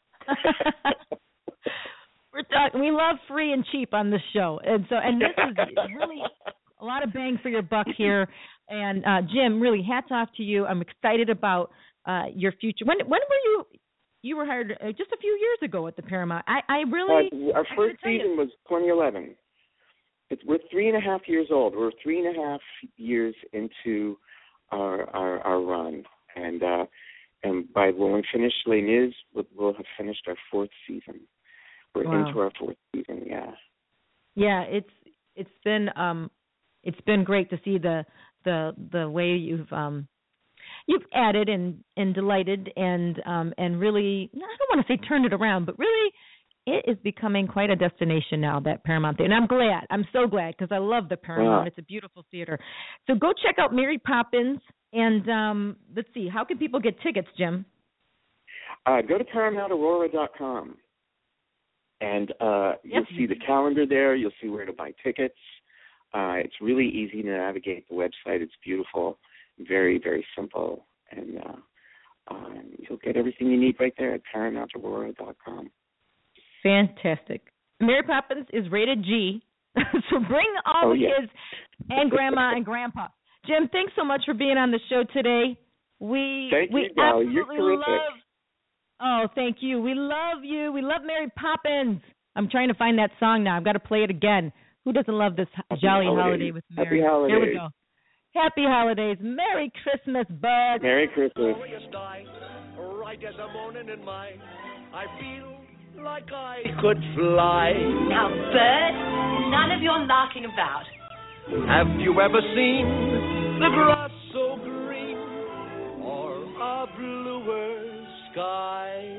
We love free and cheap on this show, and this is really a lot of bang for your buck here. And Jim, really, hats off to you. I'm excited about your future. When were you you were hired just a few years ago at the Paramount. I really our first season was 2011. We're 3.5 years old. We're 3.5 years into our run, and by when we finish Les Mis, we'll have finished our 4th season. We're into our 4th season. Yeah. Yeah, it's been great to see the way you've added and delighted and really, I don't want to say turned it around, but really it is becoming quite a destination now, that Paramount Theater. And I'm glad. I'm so glad because I love the Paramount. Yeah. It's a beautiful theater. So go check out Mary Poppins. And let's see, how can people get tickets, Jim? Go to ParamountAurora.com. And you'll see the calendar there. You'll see where to buy tickets. It's really easy to navigate the website. It's beautiful, very, very simple. And you'll get everything you need right there at ParamountAurora.com. Fantastic. Mary Poppins is rated G, so bring all the kids and Grandma and Grandpa. Jim, thanks so much for being on the show today. Thank you, Dolly. You're terrific. Thank you. We love you. We love Mary Poppins. I'm trying to find that song now. I've got to play it again. Who doesn't love this jolly holiday with Mary? Happy holidays. Here we go. Happy holidays. Merry Christmas, bud. Merry Christmas. Right as a morning in mine, I feel like I could fly. Now, Bert, none of your knocking about. Have you ever seen the grass so green or a bluer sky?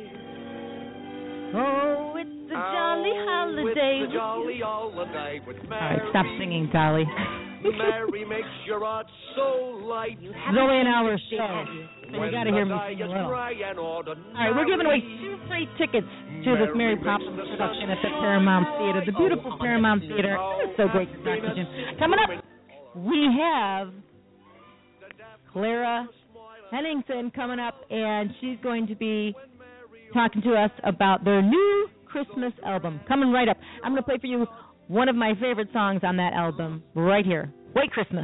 Oh, it's the jolly holiday. It's the jolly holiday with Mary. All right, stop singing, Dolly. Mary makes your heart so light. Zoe and our show. So you got to hear me sing a little. All right, we're giving away 2 free tickets to this Mary Poppins production at the Paramount Theater, the beautiful Paramount Theater. It's so great to talk to Jim. Coming up, we have Clara Henningsen coming up, and she's going to be talking to us about their new Christmas album. Coming right up. I'm going to play for you one of my favorite songs on that album right here, White Christmas.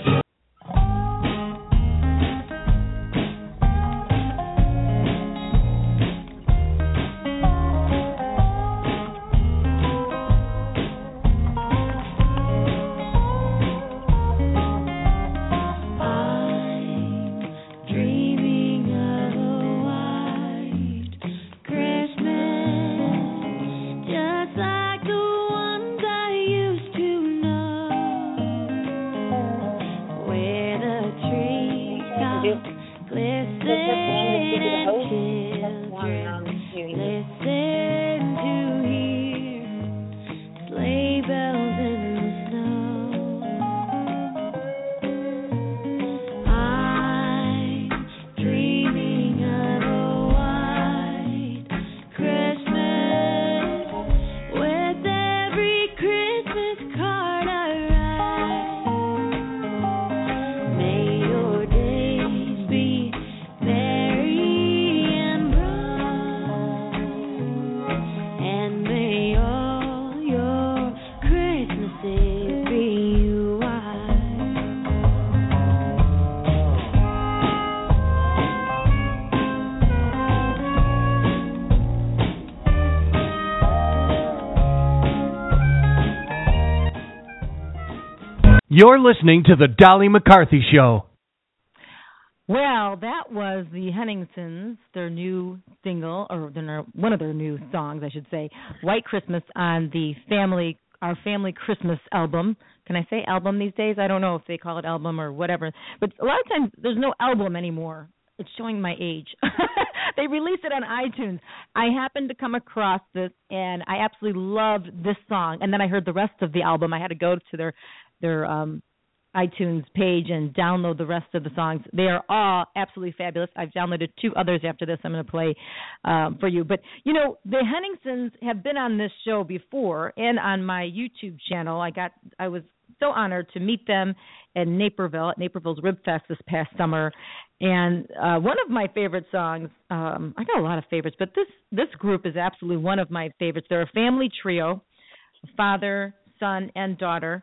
You're listening to The Dolly McCarthy Show. Well, that was the Henningsens, their new single, or one of their new songs, I should say, White Christmas, on the Our Family Christmas album. Can I say album these days? I don't know if they call it album or whatever. But a lot of times there's no album anymore. It's showing my age. They released it on iTunes. I happened to come across this, and I absolutely loved this song. And then I heard the rest of the album. I had to go to their iTunes page and download the rest of the songs. They are all absolutely fabulous. I've downloaded 2 others after this I'm going to play for you. But, you know, the Henningsens have been on this show before and on my YouTube channel. I was so honored to meet them at Naperville's Rib Fest this past summer. And one of my favorite songs, I got a lot of favorites, but this group is absolutely one of my favorites. They're a family trio, father, son, and daughter.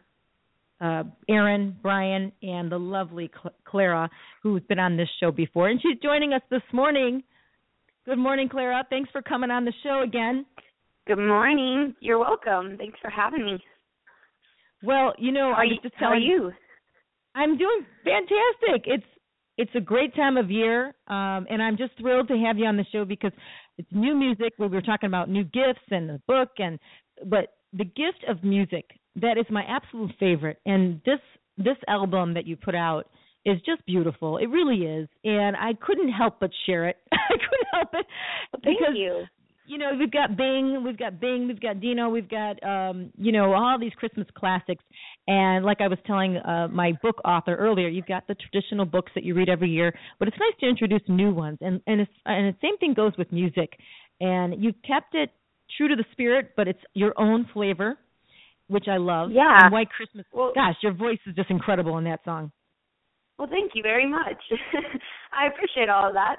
Aaron, Brian, and the lovely Clara, who's been on this show before. And she's joining us this morning Good morning, Clara. Thanks for coming on the show again. Good morning. You're welcome. Thanks for having me. Well, you know, I was just telling you. I'm doing fantastic. It's a great time of year, and I'm just thrilled to have you on the show because it's new music. We were talking about new gifts and the book, but the gift of music, that is my absolute favorite. And this album that you put out is just beautiful. It really is, and I couldn't help but share it. I couldn't help it because, Thank you. You know, we've got Bing, we've got Dino, we've got, all these Christmas classics. And like I was telling my book author earlier, you've got the traditional books that you read every year, but it's nice to introduce new ones. And the same thing goes with music. And you've kept it true to the spirit, but it's your own flavor, which I love. Yeah. And White Christmas. Well, gosh, your voice is just incredible in that song. Well, thank you very much. I appreciate all of that.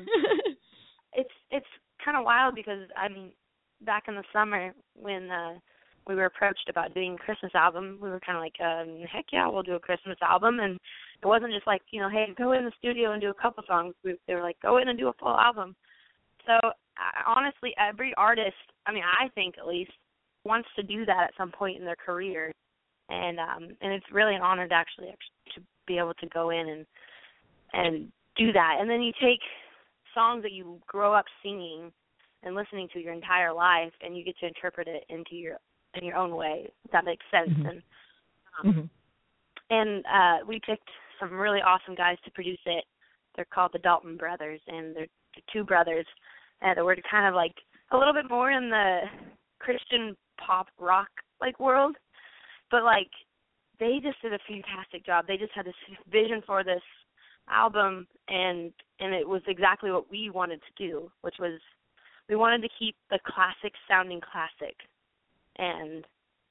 It's kind of wild because, I mean, back in the summer when we were approached about doing a Christmas album, we were kind of like, heck yeah, we'll do a Christmas album. And it wasn't just like, hey, go in the studio and do a couple songs. They were like, go in and do a full album. So honestly, every artist, I mean, I think at least, wants to do that at some point in their career. And it's really an honor to actually to be able to go in and do that. And then you take songs that you grow up singing and listening to your entire life, and you get to interpret it in your own way, if that makes sense. Mm-hmm. And we picked some really awesome guys to produce it. They're called the Dalton Brothers, and they're two brothers that were kind of like a little bit more in the Christian pop rock like world, but like they just did a fantastic job. They just had this vision for this album, and it was exactly what we wanted to do, which was we wanted to keep the classic sounding classic, and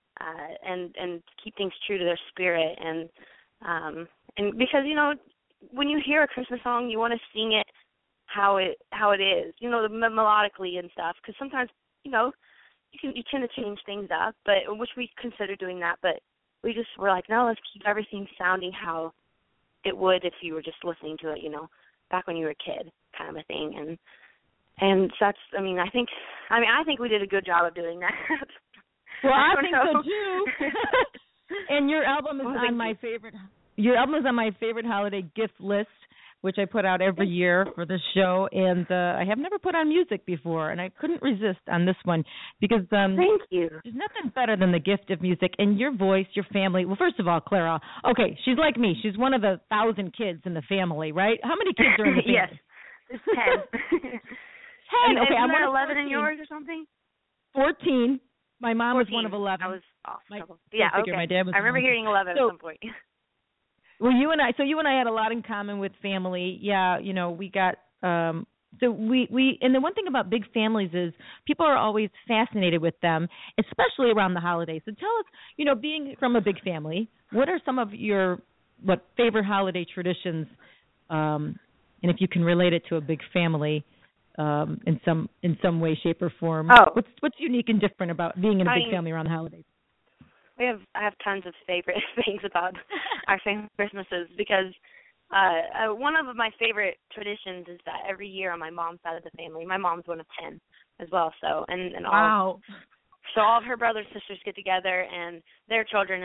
keep things true to their spirit, and because when you hear a Christmas song, you want to sing it how it is, melodically and stuff, because sometimes you tend to change things up, but which we consider doing that, but we just were like, no, let's keep everything sounding how it would if you were just listening to it, back when you were a kid, kind of a thing. And that's, I think we did a good job of doing that. Well, I think so too. And your album is on my favorite. Your album is on my favorite holiday gift list, which I put out every year for this show. And I have never put on music before, and I couldn't resist on this one because thank you. There's nothing better than the gift of music and your voice, your family. Well, first of all, Clara, okay, she's like me. She's one of the 1,000 kids in the family, right? How many kids are in the family? Yes, there's 10. 10. And okay, I'm one 11 in yours or something. 14. My mom 14. was one of 11. I was off. Yeah, okay. My dad was. I remember hearing 11 at some point. Well, you and I had a lot in common with family. Yeah, we got. So we and the one thing about big families is people are always fascinated with them, especially around the holidays. So tell us, being from a big family, what are some of your favorite holiday traditions, and if you can relate it to a big family. In some way, shape, or form. Oh. What's unique and different about being in a big family around the holidays? I have tons of favorite things about our family Christmases because one of my favorite traditions is that every year on my mom's side of the family, my mom's one of 10 as well, so wow. So all of her brothers and sisters get together and their children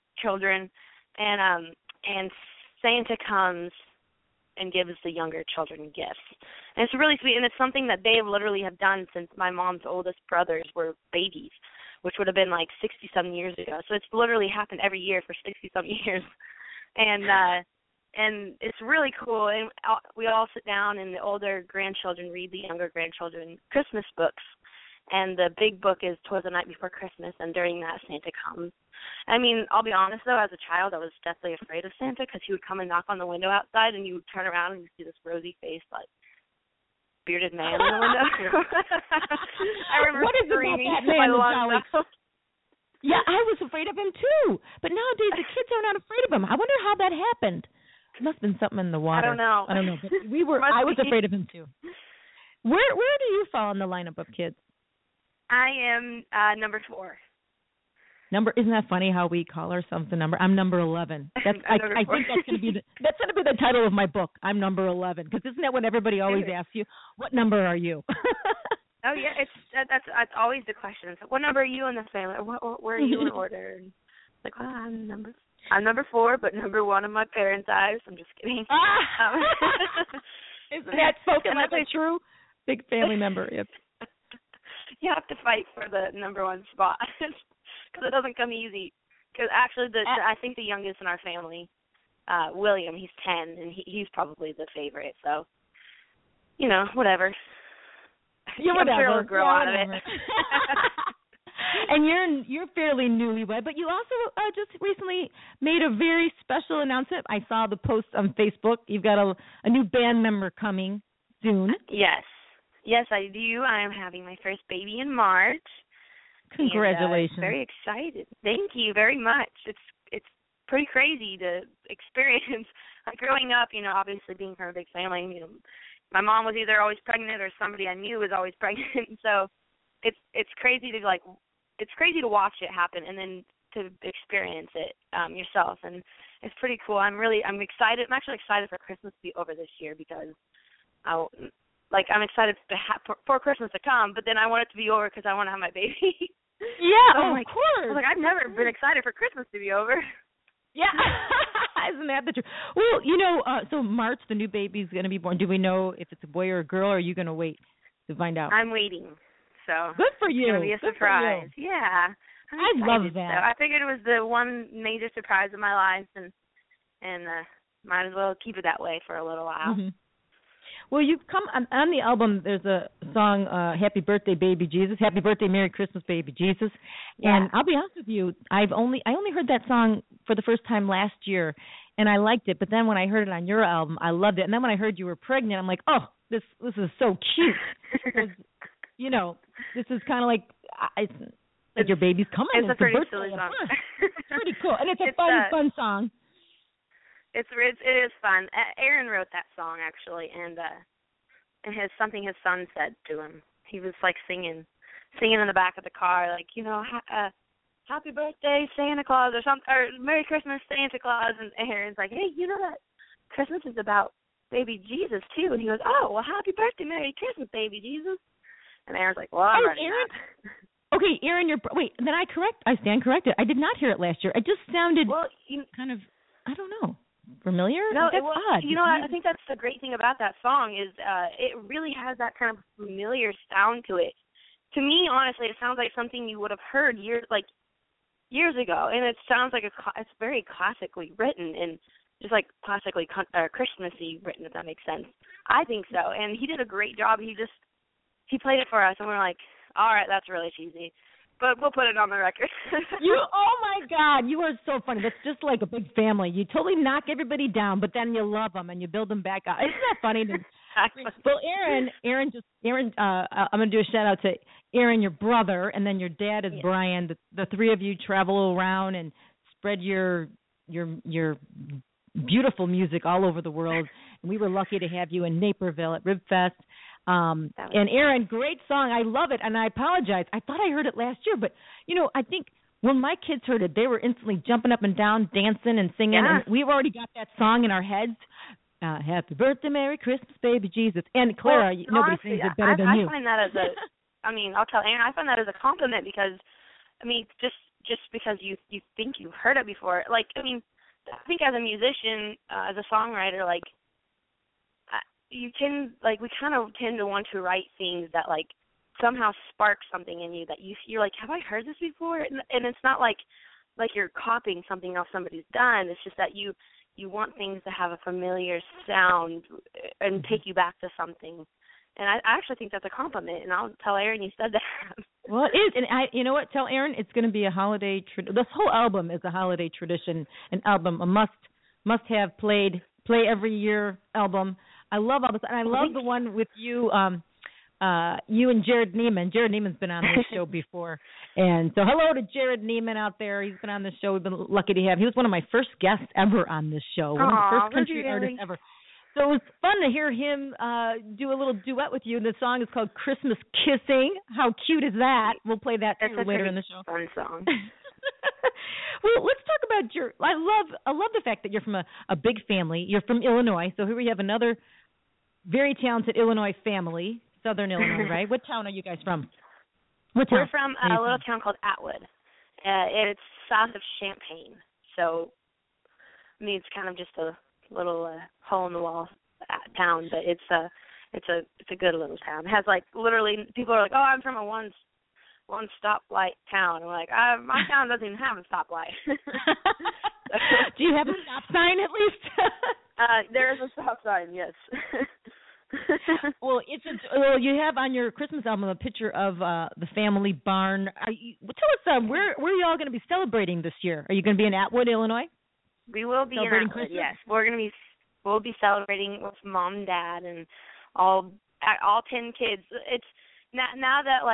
and Santa comes and gives the younger children gifts. And it's really sweet, and it's something that they literally have done since my mom's oldest brothers were babies, which would have been like 60-some years ago. So it's literally happened every year for 60-some years. And it's really cool. And we all sit down, and the older grandchildren read the younger grandchildren Christmas books. And the big book is 'Twas the Night Before Christmas, and during that, Santa comes. I'll be honest, though, as a child, I was deathly afraid of Santa because he would come and knock on the window outside, and you would turn around and you see this rosy-faced, bearded man in the window. I remember screaming my lungs out. Yeah, I was afraid of him, too. But nowadays, the kids are not afraid of him. I wonder how that happened. There must have been something in the water. I don't know. But I was afraid of him, too. Where do you fall in the lineup of kids? I am number 4. Isn't that funny how we call ourselves the number? I'm number 11. That's I think that's going to be the title of my book. I'm number 11, because isn't that what everybody always asks you? What number are you? Oh yeah, that's always the question. It's like, what number are you in the family? Where are you in order? And like, well, I'm number 4, but number 1 in my parents' eyes. I'm just kidding. Isn't that spoken like a true big family member? Yep. You have to fight for the number 1 spot because it doesn't come easy. Because actually, I think the youngest in our family, William, he's 10, and he's probably the favorite. So, whatever. Yeah, I'm sure we'll grow out of it. And you're fairly newlywed, but you also just recently made a very special announcement. I saw the post on Facebook. You've got a new band member coming soon. Yes, I do. I am having my first baby in March. Congratulations! And, very excited. Thank you very much. It's pretty crazy to experience. Like growing up, obviously being from a big family, my mom was either always pregnant or somebody I knew was always pregnant. So it's crazy to watch it happen and then to experience it yourself, and it's pretty cool. I'm excited. I'm actually excited for Christmas to be over this year because I'm excited for Christmas to come, but then I want it to be over because I want to have my baby. Yeah, so of course. I was like, I've never been excited for Christmas to be over. Yeah, isn't that the truth? Well, so March, the new baby's going to be born. Do we know if it's a boy or a girl, or are you going to wait to find out? I'm waiting. So good for you. It's going to be a surprise. Yeah. I love that. So I figured it was the one major surprise of my life, and might as well keep it that way for a little while. Mm-hmm. Well, you've come on the album. There's a song, "Happy Birthday, Baby Jesus." Happy birthday, Merry Christmas, Baby Jesus. Yeah. And I'll be honest with you, I only heard that song for the first time last year, and I liked it. But then when I heard it on your album, I loved it. And then when I heard you were pregnant, I'm like, oh, this is so cute. This is kind of like your baby's coming. It's a pretty birthday. silly song. It's pretty cool, and it's a fun song. It is fun. Aaron wrote that song actually, and his son said to him. He was like singing in the back of the car, like happy birthday Santa Claus or something, or Merry Christmas Santa Claus. And Aaron's like, hey, you know that Christmas is about baby Jesus too? And he goes, oh, well, happy birthday, Merry Christmas, baby Jesus. And Aaron's like, well, I'm ready. Aaron. Okay, Aaron, then I stand corrected. I did not hear it last year. It just sounded kind of, I don't know, familiar? No, that's odd. I think that's the great thing about that song is it really has that kind of familiar sound to it. To me, honestly, it sounds like something you would have heard years ago, and it sounds like it's very classically written and just like classically Christmassy written, if that makes sense. I think so, and he did a great job. He played it for us, and we're like, all right, that's really cheesy, but we'll put it on the record. Oh my God, you are so funny. That's just like a big family. You totally knock everybody down, but then you love them and you build them back up. Isn't that funny? Well, Aaron, I'm going to do a shout out to Aaron, your brother, and then your dad is Brian. The three of you travel around and spread your beautiful music all over the world. And we were lucky to have you in Naperville at RibFest. And Aaron, great song. I love it. And I apologize. I thought I heard it last year, but I think when my kids heard it, they were instantly jumping up and down, dancing and singing. Yeah. And we've already got that song in our heads. Happy birthday, Merry Christmas, baby Jesus. And Clara, nobody sings it better than you. I find that I'll tell Aaron, I find that as a compliment because, just because you think you've heard it before. I think as a musician, as a songwriter, we kind of tend to want to write things that somehow spark something in you that you're like, have I heard this before? And it's not like you're copying something else somebody's done. It's just that you want things to have a familiar sound and take you back to something. And I actually think that's a compliment, and I'll tell Aaron you said that. Well, it is, and you know what? Tell Aaron it's going to be a holiday. This whole album is a holiday tradition, an album, a must-have play every year album. I love all this, and I love the one with you, you and Jared Neiman. Jared Neiman's been on this show before, and so hello to Jared Neiman out there. He's been on this show. We've been lucky to have. He was one of my first guests ever on this show. One of the first country artists ever. So it was fun to hear him do a little duet with you. The song is called Christmas Kissing. How cute is that? We'll play that later in the show. Fun song. Well, let's talk about your. I love the fact that you're from a big family. You're from Illinois, so here we have another very talented Illinois family, Southern Illinois, right? What town are you guys from? What town? We're from a little town called Atwood. It's south of Champaign. So, I mean, it's kind of just a little hole in the wall town, but it's a good little town. It has like literally people are like, oh, I'm from a one stoplight town. I'm like, my town doesn't even have a stoplight. Do you have a stop sign at least? There is a stop sign, yes. Well, you have on your Christmas album a picture of the family barn. Tell us where are you all going to be celebrating this year? Are you going to be in Atwood, Illinois? We will be in Atwood. Christmas? Yes. We'll be celebrating with Mom and Dad and all 10 kids. It's now that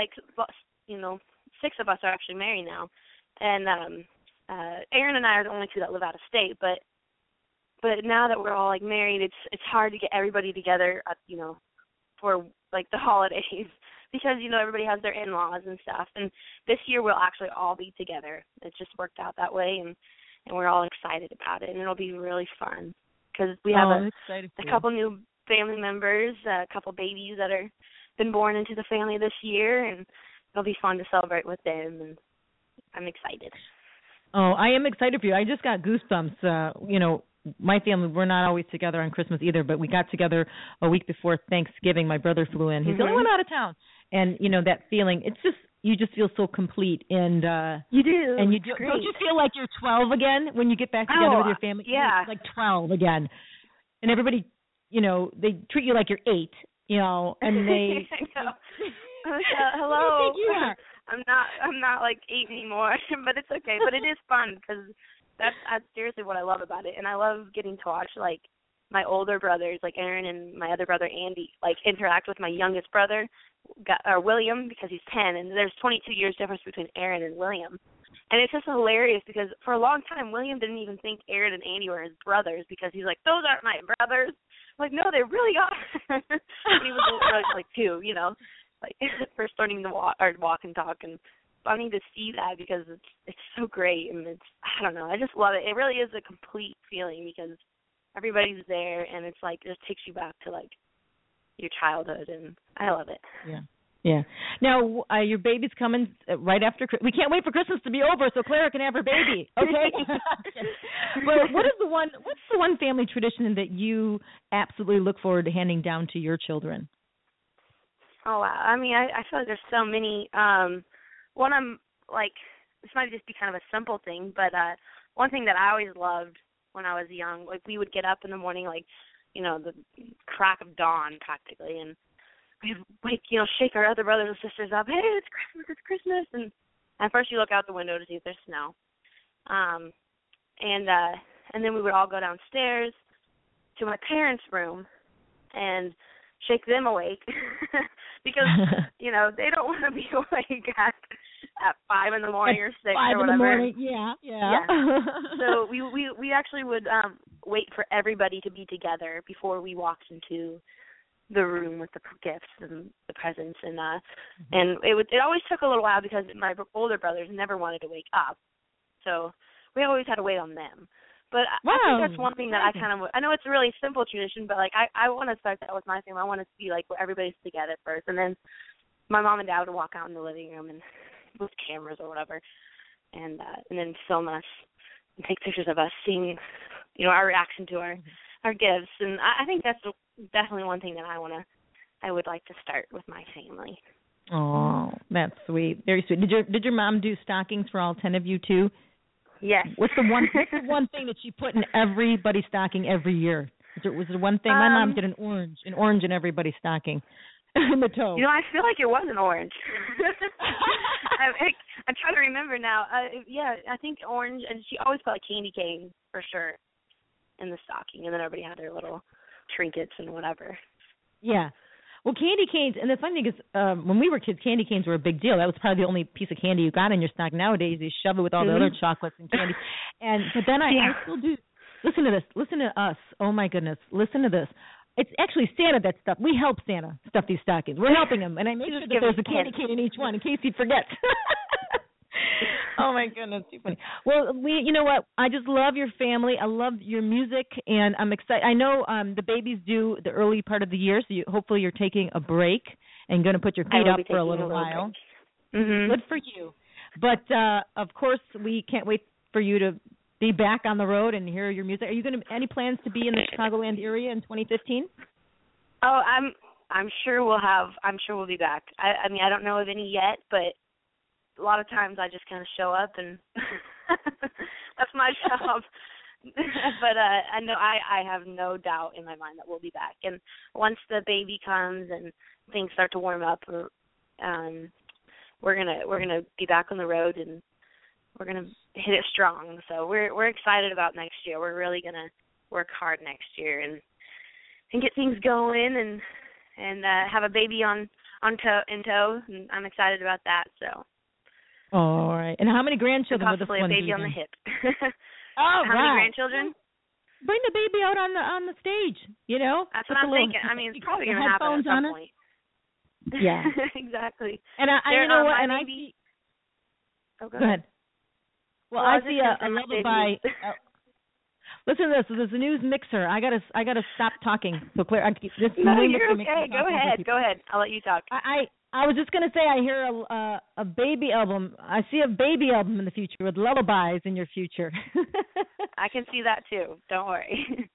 6 of us are actually married now, and Aaron and I are the only 2 that live out of state, but now that we're all married, it's hard to get everybody together, for the holidays because everybody has their in-laws and stuff. And this year we'll actually all be together. It just worked out that way, and we're all excited about it, and it'll be really fun because we have a couple new family members, a couple babies that are been born into the family this year, and it'll be fun to celebrate with them, and I'm excited. Oh, I am excited for you. I just got goosebumps. My family, we're not always together on Christmas either, but we got together a week before Thanksgiving. My brother flew in. He's the only one out of town. And, that feeling, you just feel so complete. And you do. And you do. Don't you feel like you're 12 again when you get back together with your family? Yeah. You're like 12 again. And everybody, they treat you like you're 8, and they. I know. Hello. I'm not like 8 anymore, but it's okay. But it is fun because that's seriously what I love about it, and I love getting to watch my older brothers, like Aaron and my other brother Andy, interact with my youngest brother, William, because he's 10, and there's 22 years difference between Aaron and William, and it's just hilarious because for a long time William didn't even think Aaron and Andy were his brothers because he's like, those aren't my brothers. I'm like, no, they really are. And he was 2, first learning to walk and talk, and funny to see that because it's so great, and I don't know, I just love it. It really is a complete feeling because everybody's there, and it's it just takes you back to your childhood, and I love it. Yeah. Now your baby's coming right after. We can't wait for Christmas to be over so Clara can have her baby. Okay. But what's the one family tradition that you absolutely look forward to handing down to your children? Oh wow! I mean, I feel like there's so many. One, this might just be kind of a simple thing, but one thing that I always loved when I was young, we would get up in the morning, the crack of dawn practically, and we'd shake our other brothers and sisters up. Hey, it's Christmas, and at first you look out the window to see if there's snow, and then we would all go downstairs to my parents' room and shake them awake because they don't want to be awake at 5 in the morning or 6 or whatever. 5 in the morning, yeah. So we actually would wait for everybody to be together before we walked into the room with the gifts and the presents, and it always took a little while because my older brothers never wanted to wake up, so we always had to wait on them. But I think that's one thing that I know it's a really simple tradition, but I want to start that with my family. I want it to be where everybody's together first, and then my mom and dad would walk out in the living room and with cameras or whatever, and then film us and take pictures of us seeing, our reaction to our gifts. And I think that's definitely one thing that I would like to start with my family. Oh, that's sweet, very sweet. Did your mom do stockings for all 10 of you too? Yes. What's the one thing that she put in everybody's stocking every year? Was there one thing? My mom did an orange in everybody's stocking. In the toe. I feel like it was an orange. I'm trying to remember now. I think orange, and she always put candy cane for sure in the stocking, and then everybody had their little trinkets and whatever. Yeah. Well, candy canes, and the funny thing is, when we were kids, candy canes were a big deal. That was probably the only piece of candy you got in your stock. Nowadays, you shove it with all the other chocolates and candy. But then I still do. Listen to this. Listen to us. Oh, my goodness. Listen to this. It's actually Santa that stuff. We help Santa stuff these stockings. We're helping him, and I make sure that there's a candy cane in each one in case he forgets. Oh my goodness, too funny. Well, you know what? I just love your family. I love your music, and I'm excited. I know the baby's due the early part of the year, so hopefully you're taking a break and going to put your feet up for a little while. Mm-hmm. Good for you. But of course, we can't wait for you to be back on the road and hear your music. Are you going to any plans to be in the Chicagoland area in 2015? Oh, I'm sure we'll be back. I mean, I don't know of any yet, but a lot of times I just kind of show up and that's my job. But I know I have no doubt in my mind that we'll be back. And once the baby comes and things start to warm up, we're gonna be back on the road and we're gonna hit it strong. So we're excited about next year. We're really gonna work hard next year and get things going and have a baby in tow. And I'm excited about that. So. All right. And how many grandchildren with this one? Possibly a baby on the hip. Oh, how many grandchildren? Bring the baby out on the stage. You know. That's what I'm thinking. I mean, it's probably going to happen at some point. Yeah. Exactly. And you know what? And baby... Go ahead. Well, I see a lullaby. Listen to this. There's a news mixer. I gotta stop talking. So Claire, no, you're okay. Go ahead. I'll let you talk. I was just gonna say I hear a baby album. I see a baby album in the future with lullabies in your future. I can see that too. Don't worry.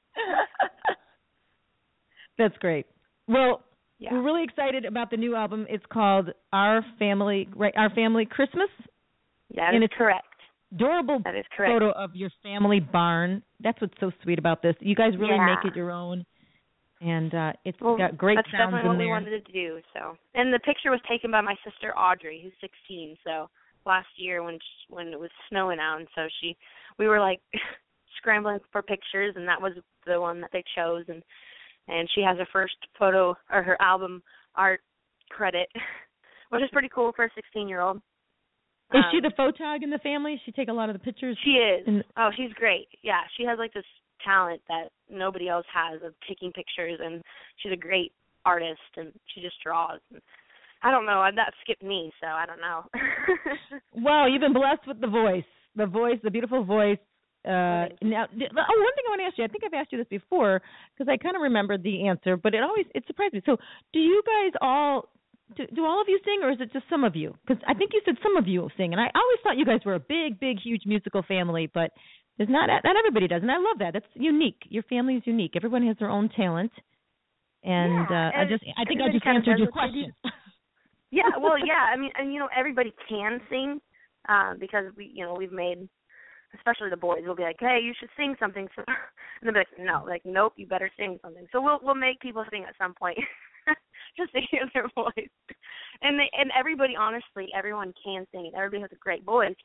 That's great. Well, yeah. We're really excited about the new album. It's called Our Family Christmas. That is correct. Adorable that is correct. Photo of your family barn. That's what's so sweet about this. You guys really make it your own, and it's got great sounds in there. That's definitely what we wanted to do. So, and the picture was taken by my sister Audrey, who's 16. So last year when it was snowing out, and so we were like scrambling for pictures, and that was the one that they chose, and she has her first photo or her album art credit, which is pretty cool for a 16-year-old. Is she the photog in the family? She take a lot of the pictures? She is. Oh, she's great. Yeah, she has like this talent that nobody else has of taking pictures, and she's a great artist, and she just draws. And I don't know. That skipped me, so I don't know. Well, you've been blessed with the beautiful voice. Now, one thing I want to ask you. I think I've asked you this before because I kind of remembered the answer, but it surprised me. So, do you guys all? Do all of you sing, or is it just some of you? Because I think you said some of you sing, and I always thought you guys were a big, huge musical family, but there's not everybody does, and I love that. That's unique. Your family is unique. Everyone has their own talent, and I think I just answered your question. Yeah, well, yeah. I mean, and everybody can sing because we've made, especially the boys, will be like, hey, you should sing something, and they'll be like, no, nope, you better sing something. So we'll make people sing at some point. Just to hear their voice, and everybody, honestly, everyone can sing. Everybody has a great voice,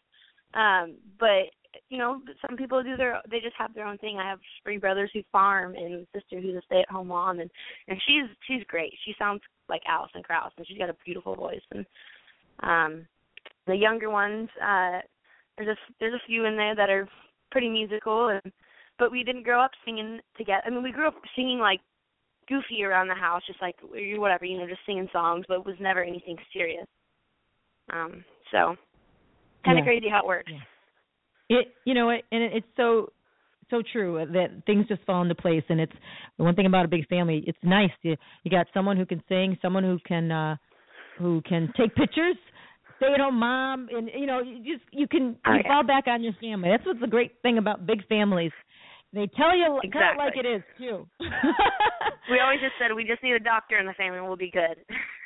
but some people they just have their own thing. I have 3 brothers who farm and a sister who's a stay-at-home mom, and she's great. She sounds like Alison Krauss, and she's got a beautiful voice. And the younger ones, there's a few in there that are pretty musical, but we didn't grow up singing together. I mean, we grew up singing like goofy around the house, just like whatever, just singing songs, but it was never anything serious. So kind of crazy how it works. Yeah. It's so true that things just fall into place. And it's the one thing about a big family. It's nice you got someone who can sing, someone who can take pictures, stay-at-home mom, and you fall back on your family. That's what's the great thing about big families. They tell you kind of like it is, too. We always just said we just need a doctor in the family and we'll be good.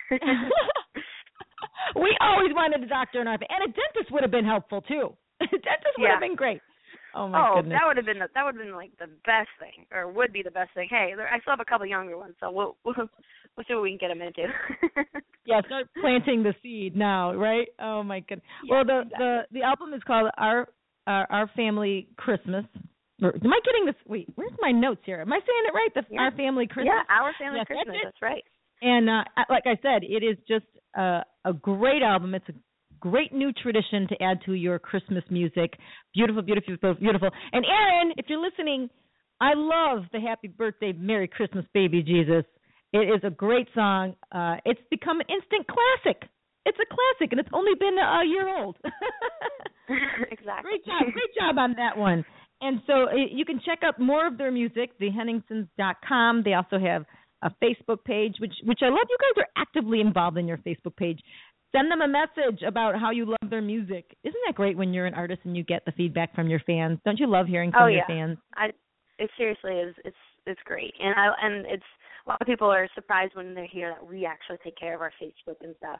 We always wanted a doctor in our family. And a dentist would have been helpful, too. A dentist would have been great. Oh, my goodness. that would have been like the best thing, or would be the best thing. Hey, I still have a couple younger ones, so we'll see what we can get them into. Yeah, start planting the seed now, right? Oh, my goodness. Yeah, well, the album is called Our Family Christmas. Am I getting this? Wait, where's my notes here? Am I saying it right? Our Family Christmas? Yeah, Our Family Christmas. That's right. And like I said, it is just a great album. It's a great new tradition to add to your Christmas music. Beautiful, beautiful, beautiful. And Aaron, if you're listening, I love the Happy Birthday, Merry Christmas, Baby Jesus. It is a great song. It's become an instant classic. it's a classic, and it's only been a year old. Exactly. Great job on that one. And so you can check out more of their music, thehenningsons.com. They also have a Facebook page, which I love. You guys are actively involved in your Facebook page. Send them a message about how you love their music. Isn't that great when you're an artist and you get the feedback from your fans? Don't you love hearing from your fans? It seriously is. It's great, and it's a lot of people are surprised when they hear that we actually take care of our Facebook and stuff.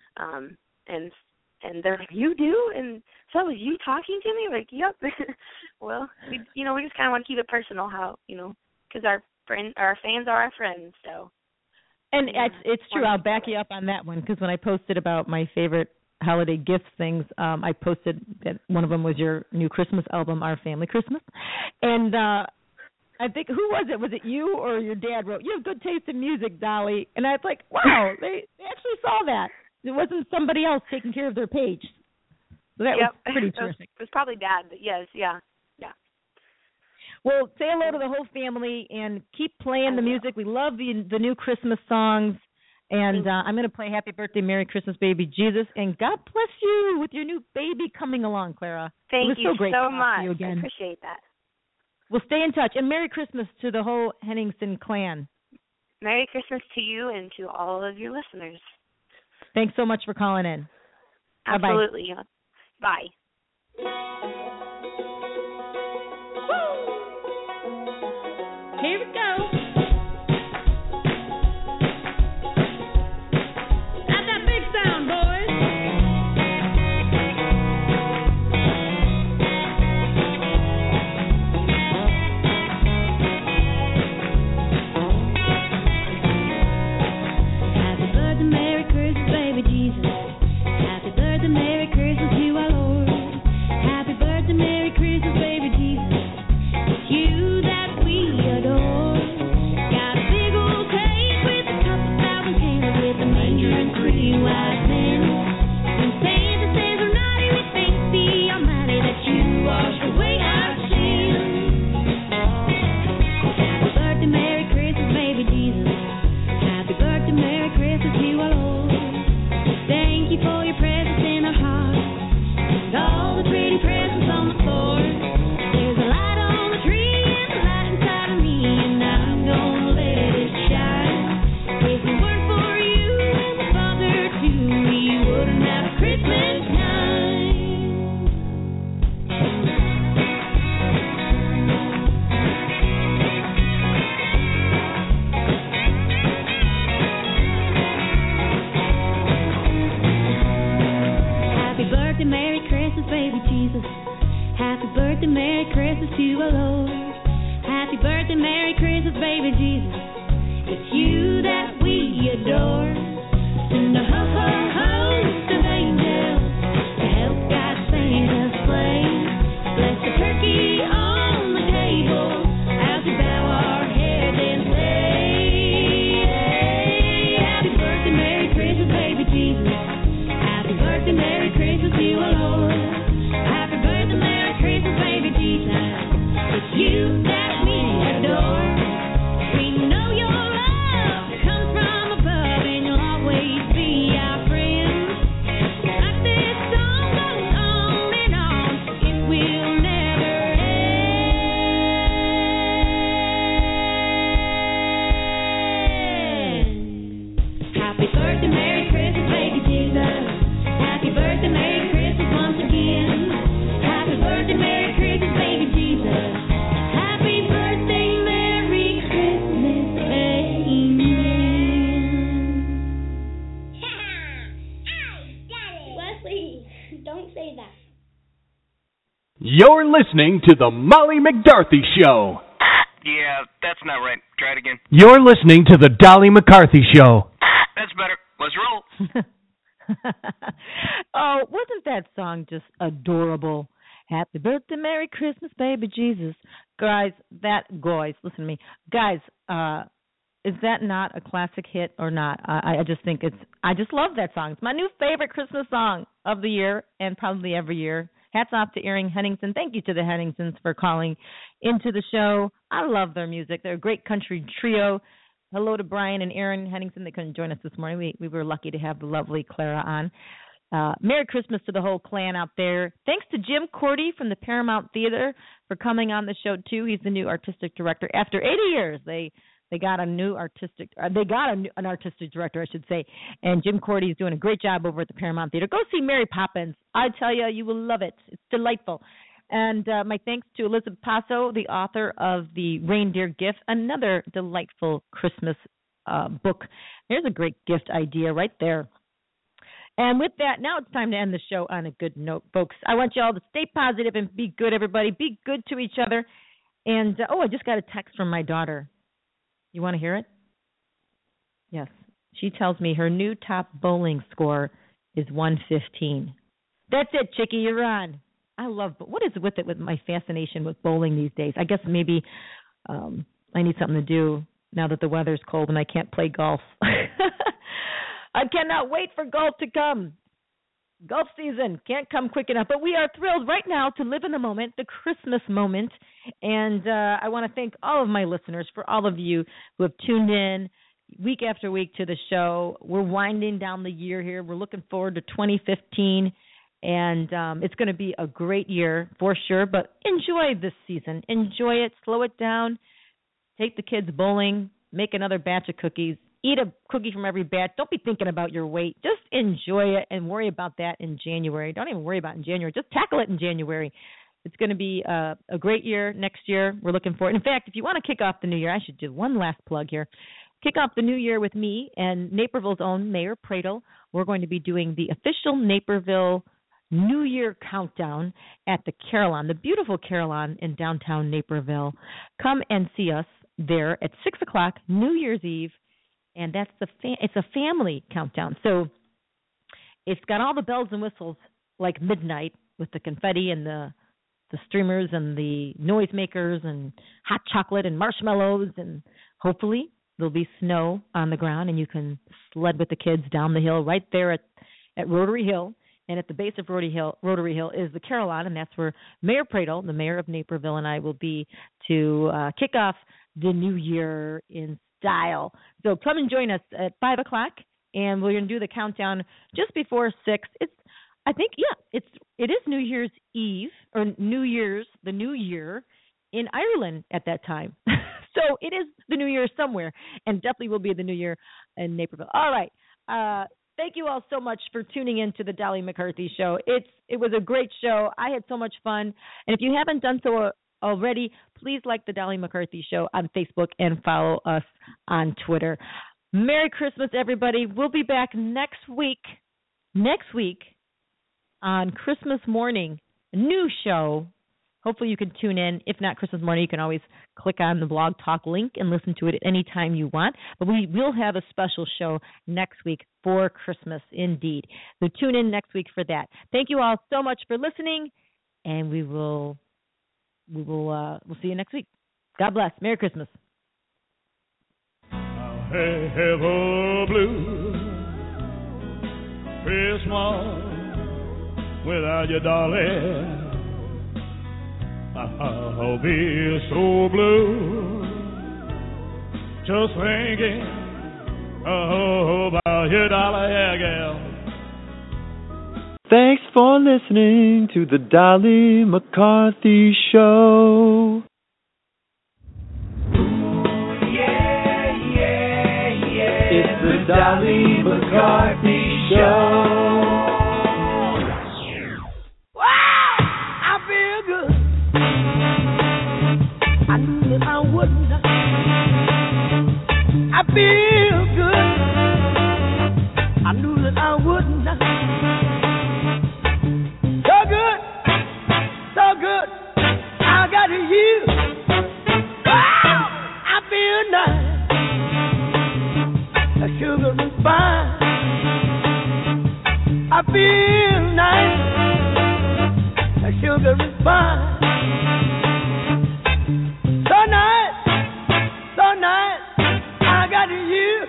And they're like, you do? And so was you talking to me? Like, yep. Well, we just kind of want to keep it personal, because our fans are our friends, so. And it's true. I'll back you up on that one, because when I posted about my favorite holiday gifts things, I posted that one of them was your new Christmas album, Our Family Christmas. And I think, who was it? Was it you or your dad wrote, "You have good taste in music, Dolly"? And I was like, wow, they actually saw that. It wasn't somebody else taking care of their page. So that was pretty terrific. It was probably Dad, but yes, yeah. Well, say hello to the whole family and keep playing the music. We love the new Christmas songs. And I'm going to play Happy Birthday, Merry Christmas, Baby Jesus. And God bless you with your new baby coming along, Clara. Thank you so great so to much. To you again. I appreciate that. We'll stay in touch. And Merry Christmas to the whole Henningsen clan. Merry Christmas to you and to all of your listeners. Thanks so much for calling in. Absolutely. Bye-bye. Bye. Here we go. Add that big sound, boys. Happy birthday, Merry Christmas, baby Jesus. Happy birthday, Merry Christmas to our Lord. Happy birthday, Merry Christmas, baby Jesus. It's you that we adore. Got a big old cake with a couple thousand candles, with a manger and 3 wise men. When Santa says we're naughty, we thank the Almighty that you washed away our sins. Happy birthday, Merry Christmas, baby Jesus. Happy birthday, Merry Christmas to our Lord. Thank you for your presence in our hearts and all the pretty presents on the floor. There's a light on the tree and a light inside of me, and I'm gonna let it shine. If it weren't for you and the Father too, we wouldn't have a Christmas time. Happy birthday, Merry Christmas, baby Jesus. Happy birthday, Merry Christmas to our Lord. Happy birthday, Merry Christmas, baby Jesus. It's you that we adore. Send a ho ho host of angels to help God Santa's sleigh. Bless the turkey on the table as we bow our heads and say, Happy birthday, Merry Christmas, baby Jesus. Happy birthday, Merry Christmas to our Lord. Happy birthday, Merry Christmas, baby Jesus. It's you that we adore. We know your love comes from above, and you'll always be our friend. Like this song goes on and on, it will never end. Happy birthday, Merry Christmas, baby Jesus. Happy birthday, Merry Christmas once again. Happy birthday, Merry Christmas, baby Jesus. Happy birthday, Merry Christmas, amen. Wesley, don't say that. You're listening to the Molly McDarty Show. Yeah, that's not right. Try it again. You're listening to the Dolly McCarthy Show. That's better. Let's roll. Oh, wasn't that song just adorable? Happy birthday, Merry Christmas, baby Jesus. Guys, listen to me. Guys, is that not a classic hit or not? I just think I just love that song. It's my new favorite Christmas song of the year and probably every year. Hats off to Erin Henningsen. Thank you to the Henningsens for calling into the show. I love their music. They're a great country trio. Hello to Brian and Aaron Henningsen. They couldn't join us this morning. We were lucky to have the lovely Clara on. Merry Christmas to the whole clan out there. Thanks to Jim Cordy from the Paramount Theater for coming on the show too. He's the new artistic director. After 80 years, they got an artistic director, I should say. And Jim Cordy is doing a great job over at the Paramount Theater. Go see Mary Poppins. I tell you, you will love it. It's delightful. And my thanks to Elizabeth Passo, the author of The Reindeer Gift, another delightful Christmas book. There's a great gift idea right there. And with that, now it's time to end the show on a good note, folks. I want you all to stay positive and be good, everybody. Be good to each other. And, I just got a text from my daughter. You want to hear it? Yes. She tells me her new top bowling score is 115. That's it, Chickie. You're on. I love, what is with it with my fascination with bowling these days? I guess maybe I need something to do now that the weather's cold and I can't play golf. I cannot wait for golf to come. Golf season can't come quick enough. But we are thrilled right now to live in the moment, the Christmas moment. And I want to thank all of my listeners, for all of you who have tuned in week after week to the show. We're winding down the year here. We're looking forward to 2015. And it's going to be a great year for sure. But enjoy this season. Enjoy it. Slow it down. Take the kids bowling. Make another batch of cookies. Eat a cookie from every batch. Don't be thinking about your weight. Just enjoy it and worry about that in January. Don't even worry about it in January. Just tackle it in January. It's going to be a great year next year. We're looking forward. In fact, if you want to kick off the new year, I should do one last plug here. Kick off the new year with me and Naperville's own Mayor Pradle. We're going to be doing the official Naperville New Year countdown at the Carillon, the beautiful Carillon in downtown Naperville. Come and see us there at 6 o'clock, New Year's Eve. And that's it's a family countdown. So it's got all the bells and whistles like midnight with the confetti and the streamers and the noisemakers and hot chocolate and marshmallows. And hopefully there'll be snow on the ground and you can sled with the kids down the hill right there at Rotary Hill. And at the base of Rotary Hill is the Carillon, and that's where Mayor Pradle, the mayor of Naperville, and I will be to kick off the new year in style. So come and join us at 5 o'clock, and we're going to do the countdown just before 6. It is New Year's Eve, or the New Year in Ireland at that time. So it is the New Year somewhere, and definitely will be the New Year in Naperville. All right. Thank you all so much for tuning in to the Dolly McCarthy Show. It was a great show. I had so much fun. And if you haven't done so already, please like the Dolly McCarthy Show on Facebook and follow us on Twitter. Merry Christmas, everybody. We'll be back next week on Christmas morning, a new show. Hopefully you can tune in. If not Christmas morning, you can always click on the Blog Talk link and listen to it at any time you want. But we will have a special show next week for Christmas, indeed. So tune in next week for that. Thank you all so much for listening, and we'll see you next week. God bless. Merry Christmas. I'll have a blue Christmas without you, darling. I'll be so blue just thinking about you, darling, yeah, gal. Thanks for listening to the Dolly McCarthy Show. It's the Dolly McCarthy Show. I wouldn't. I feel good. I knew that I wouldn't. So good, so good. I got you. Wow, I feel nice. The sugar is fine. I feel nice. The sugar is fine. So nice, I got you.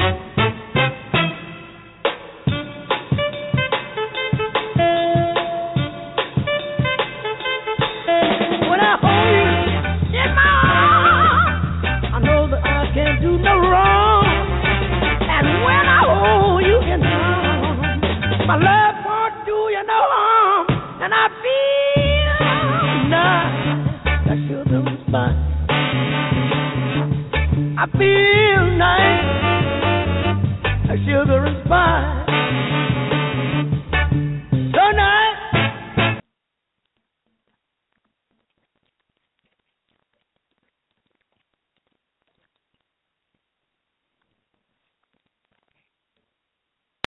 When I hold you in my arms, I know that I can't do no wrong. My love won't do you no harm, and I feel nice. That's your response. I feel